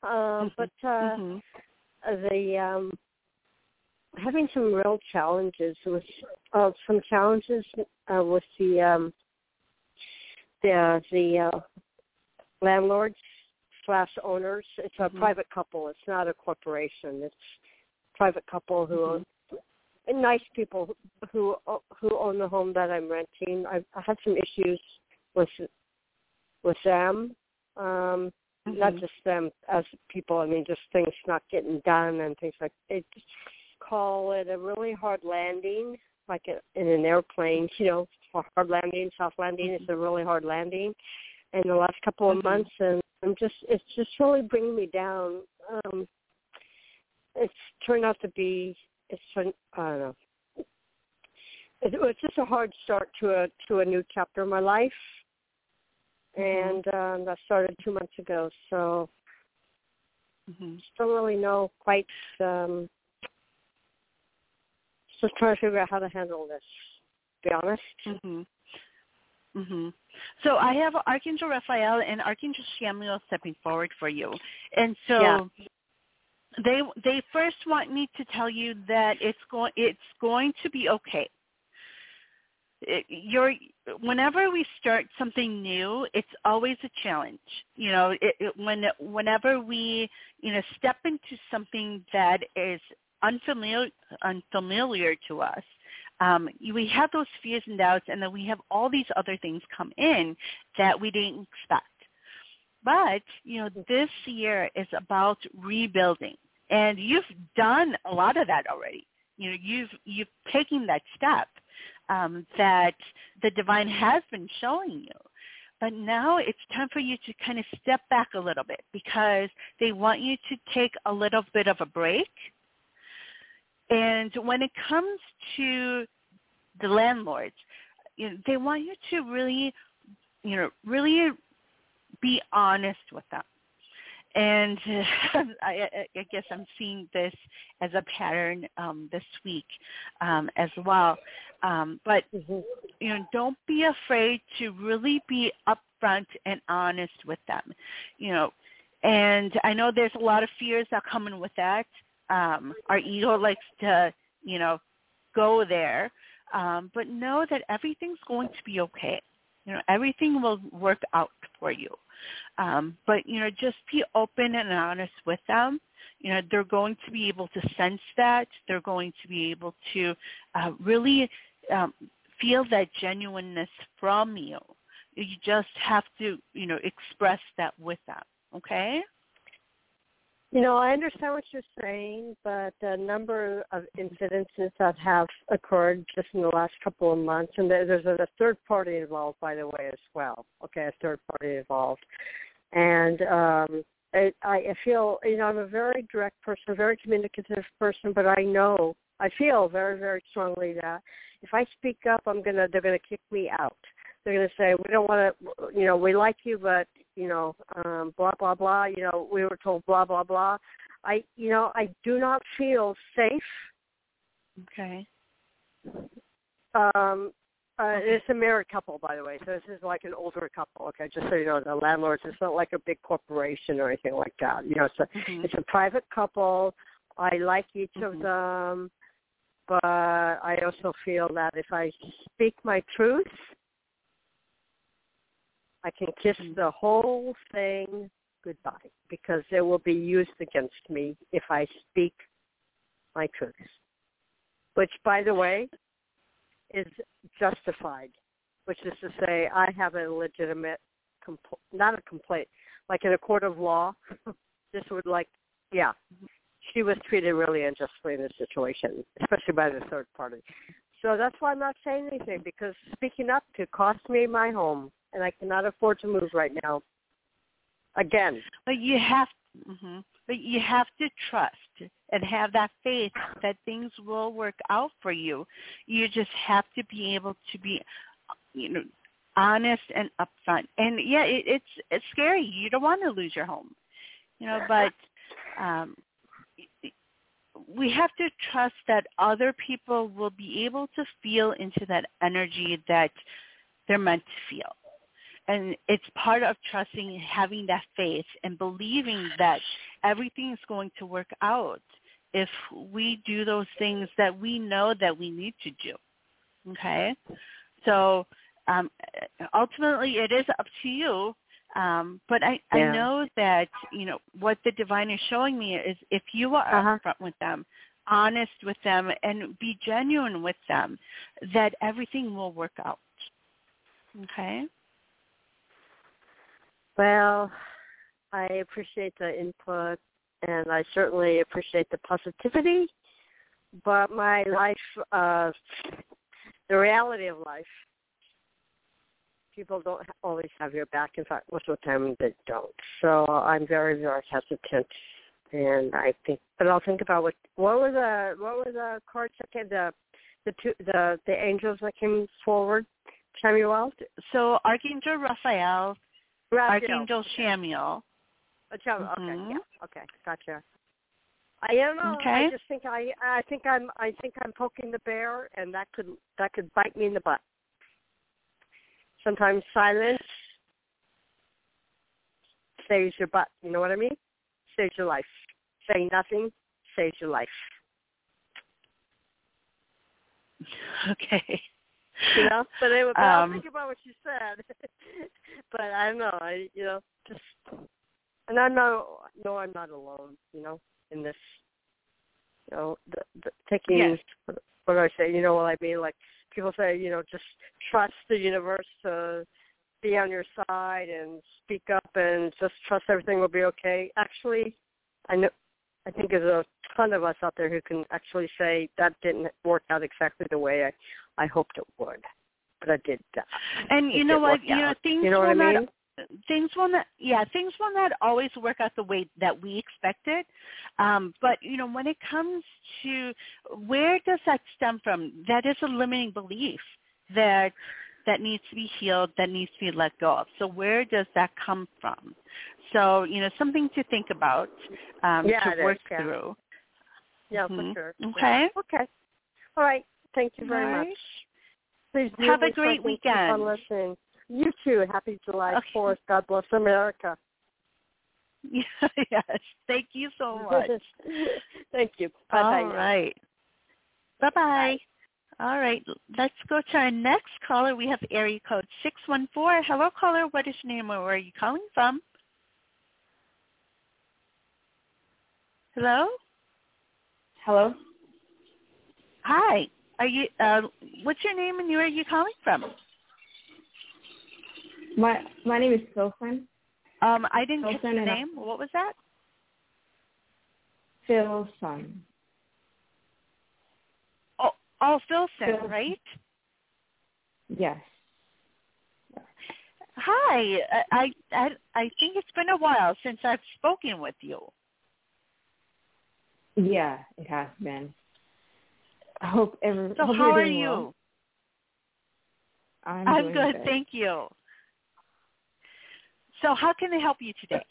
Having some real challenges with the landlords / owners. It's a private couple. It's not a corporation. It's a private couple who are nice people who own the home that I'm renting. I had some issues with them. Not just them as people. I mean, just things not getting done and things like it. Call it a really hard landing, like in an airplane. Hard landing, soft landing. It's a really hard landing. In the last couple of months, and it's just really bringing me down. It's turned out to be. I don't know. It was just a hard start to a new chapter of my life. And that started 2 months ago, so don't really know quite. Just trying to figure out how to handle this. To be honest. Mm-hmm. So I have Archangel Raphael and Archangel Chamuel stepping forward for you, and so they first want me to tell you that it's going to be okay. Whenever we start something new, it's always a challenge. Whenever we step into something that is unfamiliar to us. We have those fears and doubts, and then we have all these other things come in that we didn't expect. But, this year is about rebuilding, and you've done a lot of that already. You've taken that step that the divine has been showing you. But now it's time for you to kind of step back a little bit, because they want you to take a little bit of a break. And when it comes to the landlords, they want you to really be honest with them. And I guess I'm seeing this as a pattern this week as well. But don't be afraid to really be upfront and honest with them. And I know there's a lot of fears that come in with that. Our ego likes to, go there. But know that everything's going to be okay. Everything will work out for you. But, just be open and honest with them. They're going to be able to sense that. They're going to be able to really feel that genuineness from you. You just have to, express that with them. Okay? I understand what you're saying, but the number of incidences that have occurred just in the last couple of months, and there's a third party involved, by the way, as well. Okay, a third party involved. And I feel, I'm a very direct person, a very communicative person, but I feel very, very strongly that if I speak up, they're going to kick me out. They're going to say, we don't want to, we like you, but, blah, blah, blah, we were told blah, blah, blah. I do not feel safe. Okay. It's a married couple, by the way, so this is like an older couple, okay, just so you know, the landlords, it's not like a big corporation or anything like that. It's a private couple. I like each of them, but I also feel that if I speak my truth, I can kiss the whole thing goodbye, because it will be used against me if I speak my truth, which, by the way, is justified, which is to say I have a legitimate, not a complaint, like in a court of law, this would she was treated really unjustly in this situation, especially by the third party. So that's why I'm not saying anything, because speaking up could cost me my home, and I cannot afford to move right now. Again. But you have to trust and have that faith that things will work out for you. You just have to be able to be, honest and upfront. And yeah, it's scary. You don't want to lose your home, but we have to trust that other people will be able to feel into that energy that they're meant to feel. And it's part of trusting, having that faith and believing that everything is going to work out if we do those things that we know that we need to do. Okay? So ultimately it is up to you. But I know that, what the divine is showing me is if you are upfront with them, honest with them, and be genuine with them, that everything will work out. Okay? Well, I appreciate the input, and I certainly appreciate the positivity, but my life, the reality of life, people don't always have your back. In fact, most of the time they don't. So I'm very, very hesitant, and I'll think about what were the cards that came, the angels that came forward, Samuel? So Archangel Raphael. Archangel Chamuel. Okay, okay, gotcha. I don't know. Okay. I just think I think I'm poking the bear, and that could bite me in the butt. sometimes silence saves your butt. You know what I mean? Saves your life. Saying nothing saves your life. Okay. You know, but anyway, I'll think about what you said. But I don't know. And I know I'm not alone. You know, in this. You know, the taking. Yes. What do I say? You know what I mean? Like people say, you know, just trust the universe to be on your side and speak up and just trust everything will be okay. Actually, I think there's a ton of us out there who can actually say that didn't work out exactly the way I hoped it would, but I did that. And you know what? You know, things will not always work out the way that we expected. But you know, when it comes to where does that stem from? That is a limiting belief that needs to be healed, that needs to be let go of. So where does that come from? So, you know, something to think about, to work through. Yeah, for sure. Okay. Okay. All right. Thank you very much. Please have a great weekend. Listening. You too. Happy July 4th. God bless America. Yes. Thank you so much. Thank you. Bye-bye. All right. Bye-bye. Bye. All right. Let's go to our next caller. We have area code 614. Hello, caller. What is your name or where are you calling from? Hello? Hello? Hi. Are you? What's your name and where are you calling from? My name is Philson. I didn't get your name. What was that? Philson. Oh, Philson, right? Yes. Hi. I think it's been a while since I've spoken with you. Yeah, it has been. I hope everyone. So how are you? Well. I'm good, thank you. So how can I help you today?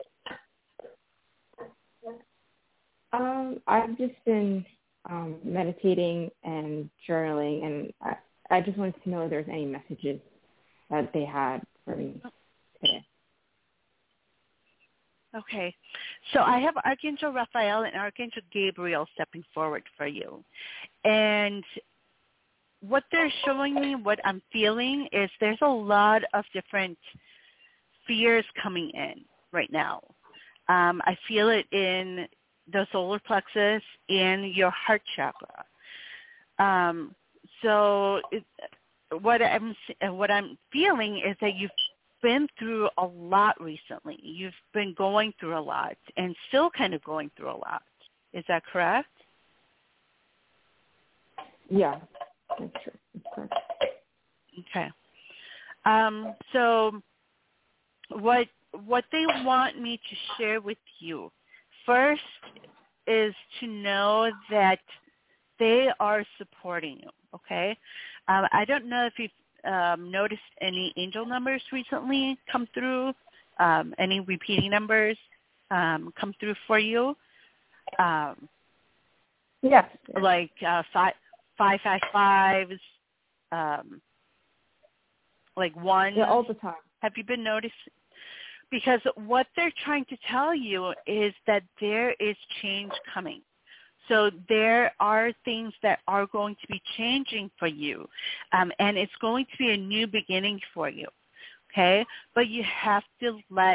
I've just been meditating and journaling, and I just wanted to know if there's any messages that they had for me today. Okay. So I have Archangel Raphael and Archangel Gabriel stepping forward for you. And what they're showing me, what I'm feeling, is there's a lot of different fears coming in right now. I feel it in the solar plexus and your heart chakra. What I'm feeling is that you've been through a lot recently. You've been going through a lot and still kind of going through a lot. Is that correct? Yeah, that's true. That's correct. Okay. So what they want me to share with you first is to know that they are supporting you, okay? I don't know if you've noticed any angel numbers recently come through, any repeating numbers come through for you. Yes. Like 555s, like 1. Yeah, all the time. Have you been noticing? Because what they're trying to tell you is that there is change coming. So there are things that are going to be changing for you, and it's going to be a new beginning for you, okay? But you have to let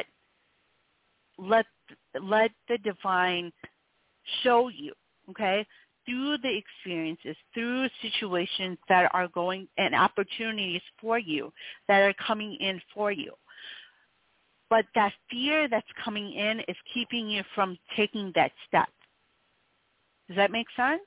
the divine show you, okay, through the experiences, through situations that are going and opportunities for you that are coming in for you. But that fear that's coming in is keeping you from taking that step. Does that make sense?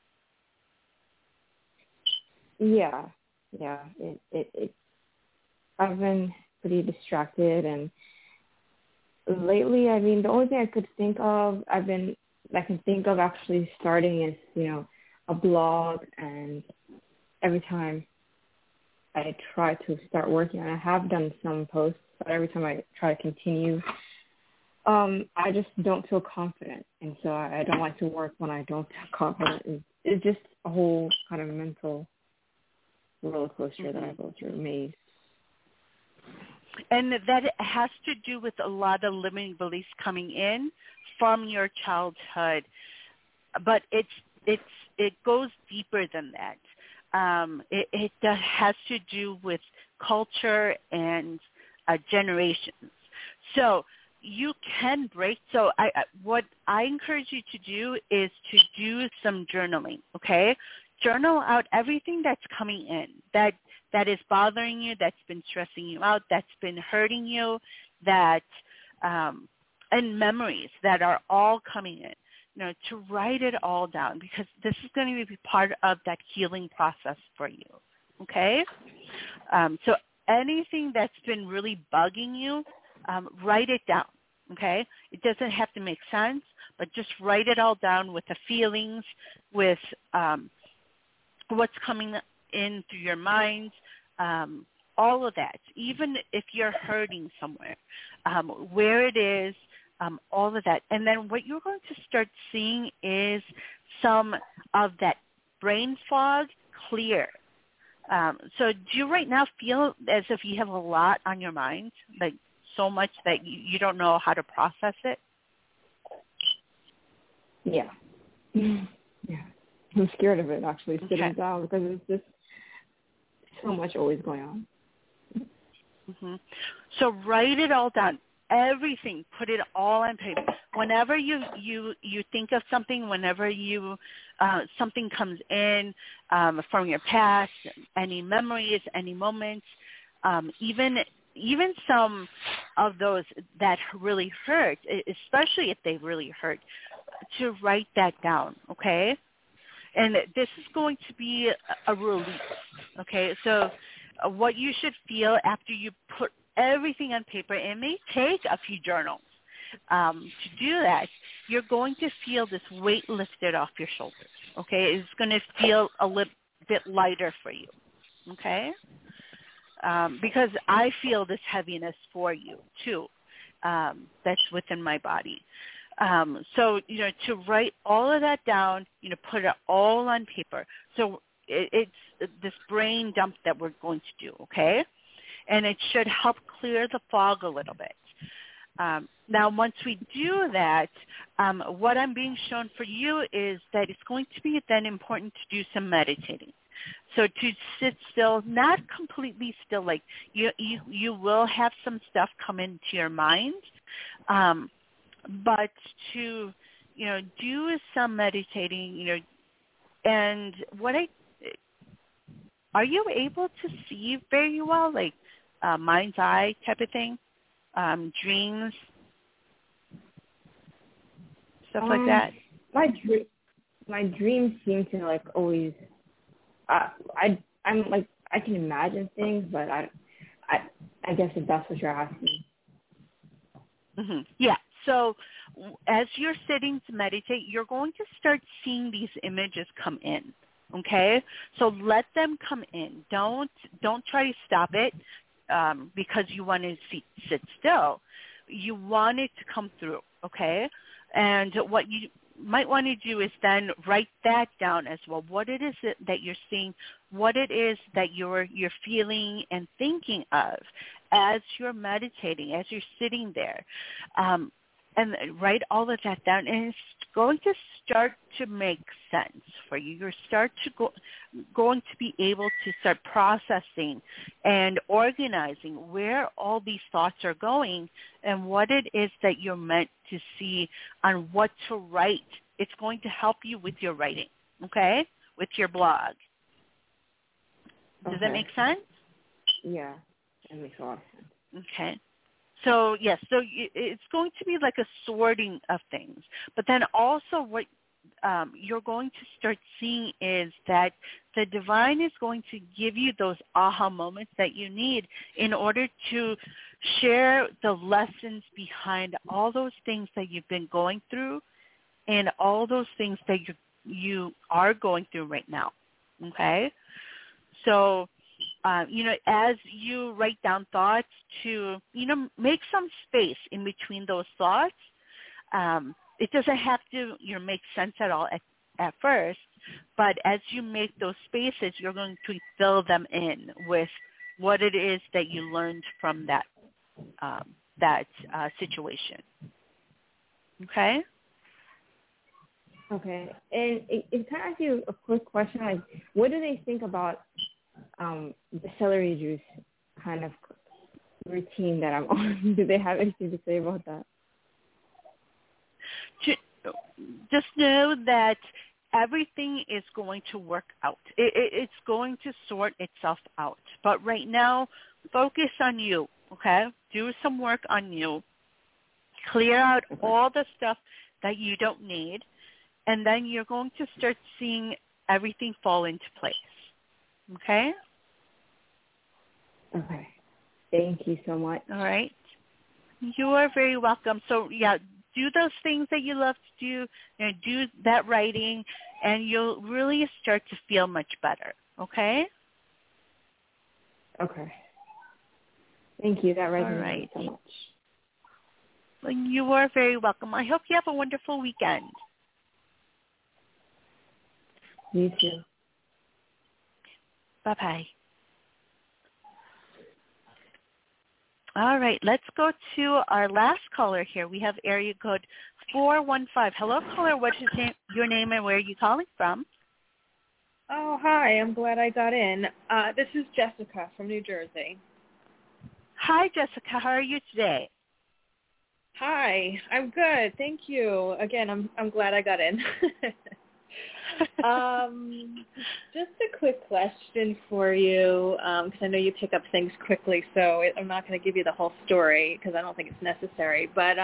Yeah. It I've been pretty distracted, and lately, I mean, the only thing I can think of actually starting is, a blog, and every time I try to start working on it, I have done some posts, but every time I try to continue, I just don't feel confident, and so I don't like to work when I don't feel confident. It's just a whole kind of mental roller coaster that I go through, maze. And that has to do with a lot of limiting beliefs coming in from your childhood, but it goes deeper than that. It has to do with culture and generations. So you can break. So what I encourage you to do is to do some journaling. Okay, journal out everything that's coming in that is bothering you, that's been stressing you out, that's been hurting you, that and memories that are all coming in. To write it all down, because this is going to be part of that healing process for you. Okay, so anything that's been really bugging you, write it down. Okay, it doesn't have to make sense, but just write it all down with the feelings, with what's coming in through your mind, all of that. Even if you're hurting somewhere, where it is, all of that. And then what you're going to start seeing is some of that brain fog clear. So do you right now feel as if you have a lot on your mind, like so much that you don't know how to process it? Yeah. Yeah. I'm scared of it, actually, sitting down, because it's just so much always going on. Mm-hmm. So write it all down. Everything, put it all on paper. Whenever you think of something, whenever something comes in from your past, any memories, any moments, even some of those that really hurt, especially if they really hurt, to write that down, okay? And this is going to be a release, okay? So what you should feel after you put everything on paper, it may take a few journals to do that, you're going to feel this weight lifted off your shoulders, okay? It's going to feel a little bit lighter for you, okay? Because I feel this heaviness for you, too, that's within my body. So, to write all of that down, put it all on paper. So it's this brain dump that we're going to do, okay? And it should help clear the fog a little bit. Now, once we do that, what I'm being shown for you is that it's going to be then important to do some meditating. So to sit still, not completely still, like you will have some stuff come into your mind, but to, do some meditating, and are you able to see very well, like mind's eye type of thing, dreams, stuff like that? My dreams seem to like always. I'm like I can imagine things, but I guess if that's what you're asking. Mm-hmm. Yeah. So as you're sitting to meditate, you're going to start seeing these images come in. Okay. So let them come in. Don't try to stop it because you want to sit still. You want it to come through. Okay. And what you might want to do is then write that down as well. What it is that you're seeing, what it is that you're feeling and thinking of as you're meditating, as you're sitting there. And write all of that down, and it's going to start to make sense for you. You're going to be able to start processing and organizing where all these thoughts are going and what it is that you're meant to see on what to write. It's going to help you with your writing, okay, with your blog. Does that make sense? Yeah, that makes a lot of sense. Okay. So, yes, so it's going to be like a sorting of things. But then also what you're going to start seeing is that the divine is going to give you those aha moments that you need in order to share the lessons behind all those things that you've been going through and all those things that you are going through right now, okay? So, as you write down thoughts to, make some space in between those thoughts. It doesn't have to, make sense at all at first, but as you make those spaces, you're going to fill them in with what it is that you learned from that that situation. Okay? Okay. And can I ask you a quick question? Like, what do they think about the celery juice kind of routine that I'm on? Do they have anything to say about that? Just know that everything is going to work out. It's going to sort itself out. But right now, focus on you, okay? Do some work on you. Clear out all the stuff that you don't need, and then you're going to start seeing everything fall into place, okay? Okay. Thank you so much. All right. You are very welcome. So, yeah, do those things that you love to do, do that writing, and you'll really start to feel much better, okay? Okay. Thank you. That resonates All right. so much. Well, you are very welcome. I hope you have a wonderful weekend. You too. Bye-bye. All right, let's go to our last caller here. We have area code 415. Hello, caller. What is your name and where are you calling from? Oh, hi. I'm glad I got in. This is Jessica from New Jersey. Hi, Jessica. How are you today? Hi. I'm good. Thank you. Again, I'm glad I got in. Just a quick question for you, because I know you pick up things quickly, so I'm not going to give you the whole story because I don't think it's necessary. But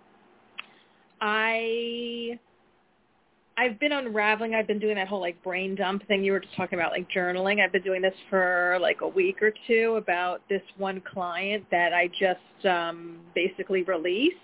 I've been unraveling. I've been doing that whole like brain dump thing you were just talking about, like journaling. I've been doing this for like a week or two about this one client that I just basically released.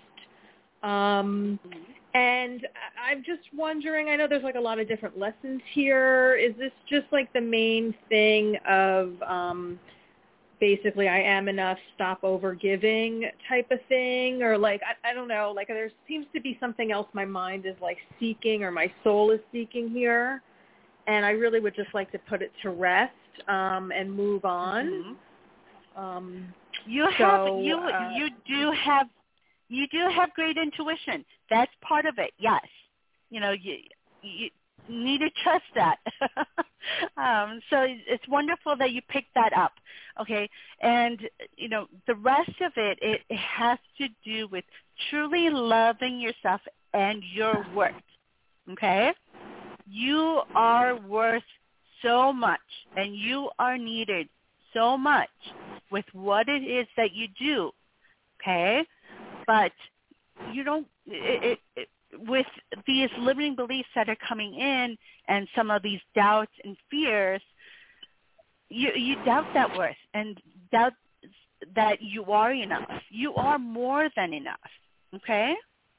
And I'm just wondering, I know there's like a lot of different lessons here. Is this just like the main thing of basically I am enough, stop over giving type of thing? Or like, I don't know, like there seems to be something else my mind is like seeking or my soul is seeking here. And I really would just like to put it to rest and move on. Mm-hmm. You do have great intuition. That's part of it. Yes, you need to trust that. So it's wonderful that you picked that up. Okay, and the rest of it has to do with truly loving yourself and your worth. Okay, you are worth so much, and you are needed so much with what it is that you do. Okay. But you don't, with these limiting beliefs that are coming in and some of these doubts and fears, you doubt that worth and doubt that you are enough. You are more than enough, okay?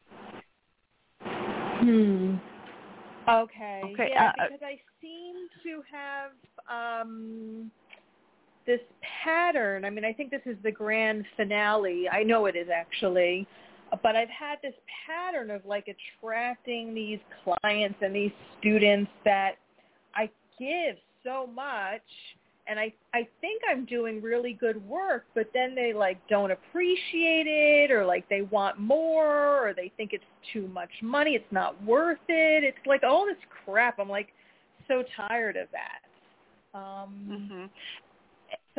Okay. Yeah, because I seem to have this pattern. I mean, I think this is the grand finale. I know it is actually. But I've had this pattern of like attracting these clients and these students that I give so much, and I think I'm doing really good work, but then they like don't appreciate it, or like they want more, or they think it's too much money, it's not worth it. It's like all this crap. I'm like so tired of that. So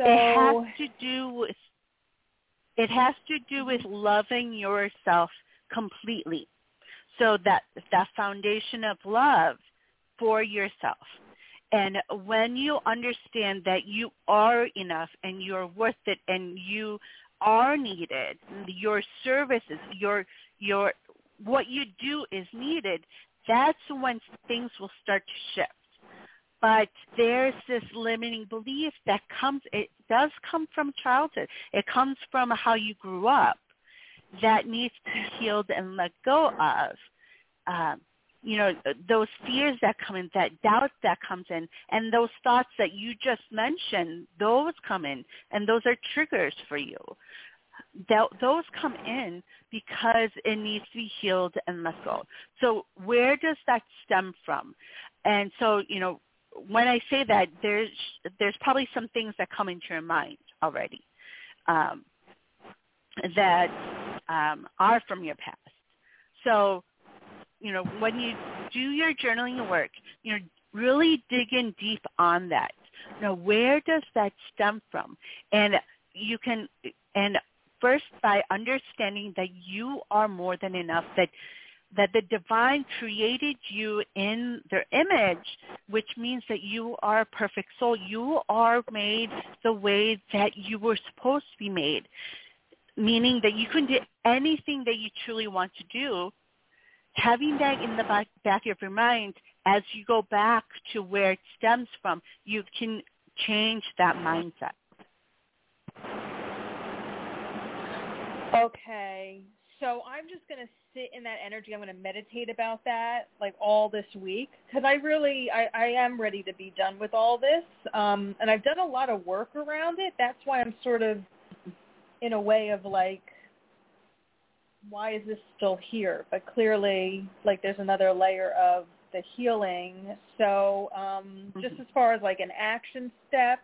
it has to do with loving yourself completely. So that foundation of love for yourself. And when you understand that you are enough and you're worth it and you are needed, your services, your what you do is needed, that's when things will start to shift. But there's this limiting belief that it does come from childhood. It comes from how you grew up that needs to be healed and let go of. Those fears that come in, that doubt that comes in, and those thoughts that you just mentioned, those come in, and those are triggers for you. Those come in because it needs to be healed and let go. So where does that stem from? And so, when I say that, there's probably some things that come into your mind already. that are from your past. So, when you do your journaling work, really dig in deep on that. Where does that stem from? And you can, and first by understanding that you are more than enough, that the divine created you in their image, which means that you are a perfect soul. You are made the way that you were supposed to be made, meaning that you can do anything that you truly want to do. Having that in the back of your mind, as you go back to where it stems from, you can change that mindset. Okay. So I'm just going to sit in that energy. I'm going to meditate about that like all this week because I am ready to be done with all this. And I've done a lot of work around it. That's why I'm sort of in a way of like, why is this still here? But clearly, like, there's another layer of the healing. So just as far as like an action step.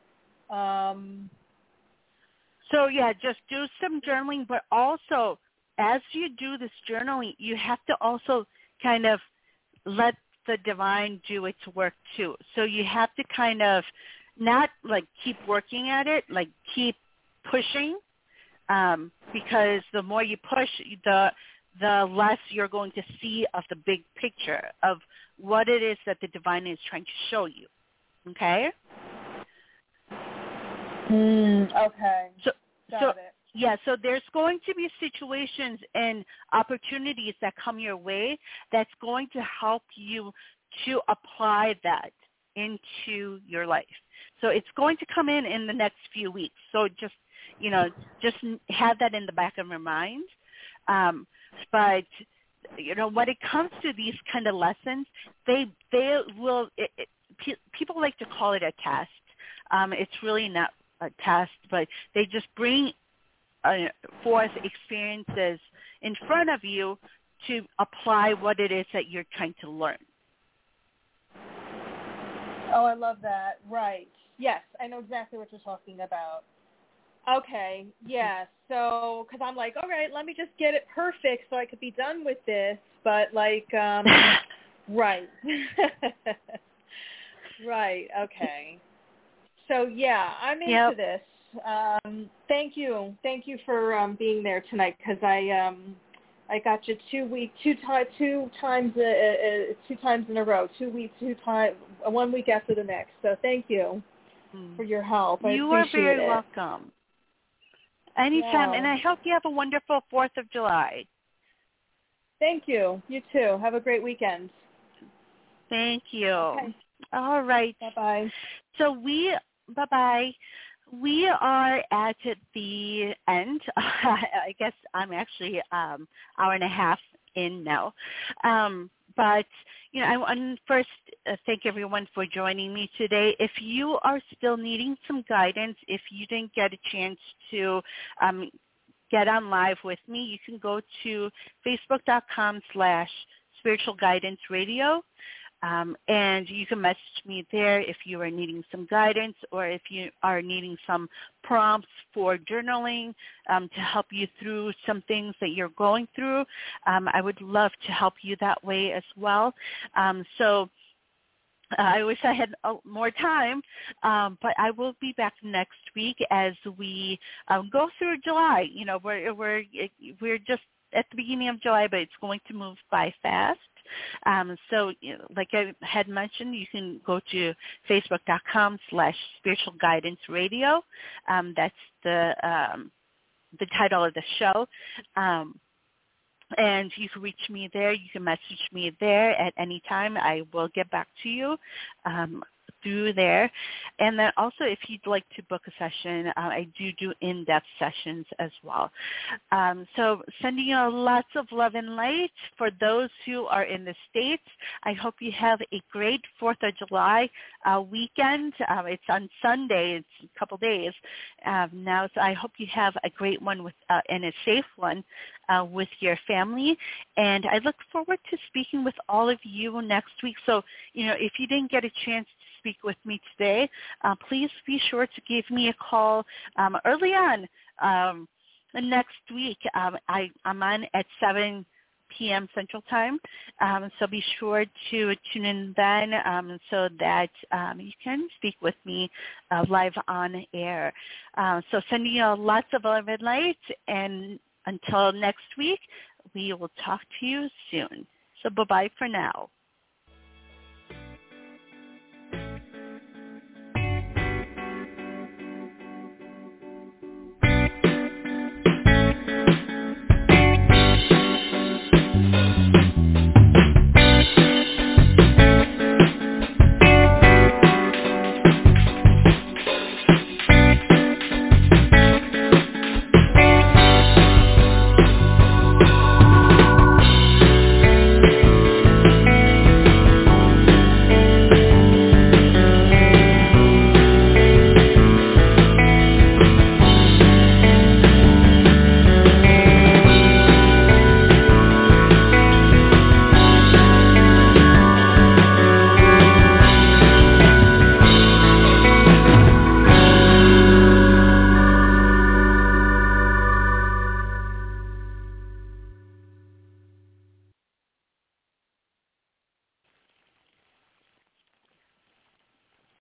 So yeah, just do some journaling, but also as you do this journaling, you have to also kind of let the divine do its work too. So you have to kind of not like keep working at it, like keep pushing, because the more you push, the less you're going to see of the big picture of what it is that the divine is trying to show you. Okay? Okay. Got it. Yeah, so there's going to be situations and opportunities that come your way that's going to help you to apply that into your life. So it's going to come in the next few weeks. So just have that in the back of your mind. But when it comes to these kind of lessons, they will. People like to call it a test. It's really not a test, but they just bring forth experiences in front of you to apply what it is that you're trying to learn. Oh, I love that. Right. Yes, I know exactly what you're talking about. Okay, yeah, so, because I'm like, all right, let me just get it perfect so I could be done with this, but like, right. Right, okay. So, yeah, I'm into this. Thank you for being there tonight, because I got you 2 times in a row, 2 weeks, 1 week after the next, so thank you for your help. I You are appreciate very it. welcome. Anytime, and I hope you have a wonderful 4th of July. Thank you. You too. Have a great weekend. Thank you. Okay. All right. Bye-bye. So bye-bye. We are at the end. I guess I'm actually hour and a half in now. But, I want to first thank everyone for joining me today. If you are still needing some guidance, if you didn't get a chance to get on live with me, you can go to facebook.com/Spiritual Guidance Radio. And you can message me there if you are needing some guidance or if you are needing some prompts for journaling to help you through some things that you're going through. I would love to help you that way as well. So I wish I had more time, but I will be back next week as we go through July. We're just at the beginning of July, but it's going to move by fast. So like I had mentioned, you can go to facebook.com/Spiritual Guidance Radio. That's the title of the show. And you can reach me there. You can message me there at any time. I will get back to you through there. And then also if you'd like to book a session, I do in-depth sessions as well. So sending you lots of love and light for those who are in the States. I hope you have a great 4th of July weekend. It's on Sunday. It's a couple days now. So I hope you have a great one and a safe one with your family. And I look forward to speaking with all of you next week. So, if you didn't get a chance to speak with me today, please be sure to give me a call early on. next week. I'm on at 7 p.m. Central Time, so be sure to tune in then so that you can speak with me live on air. So sending you lots of love and light, and until next week, we will talk to you soon. So bye-bye for now.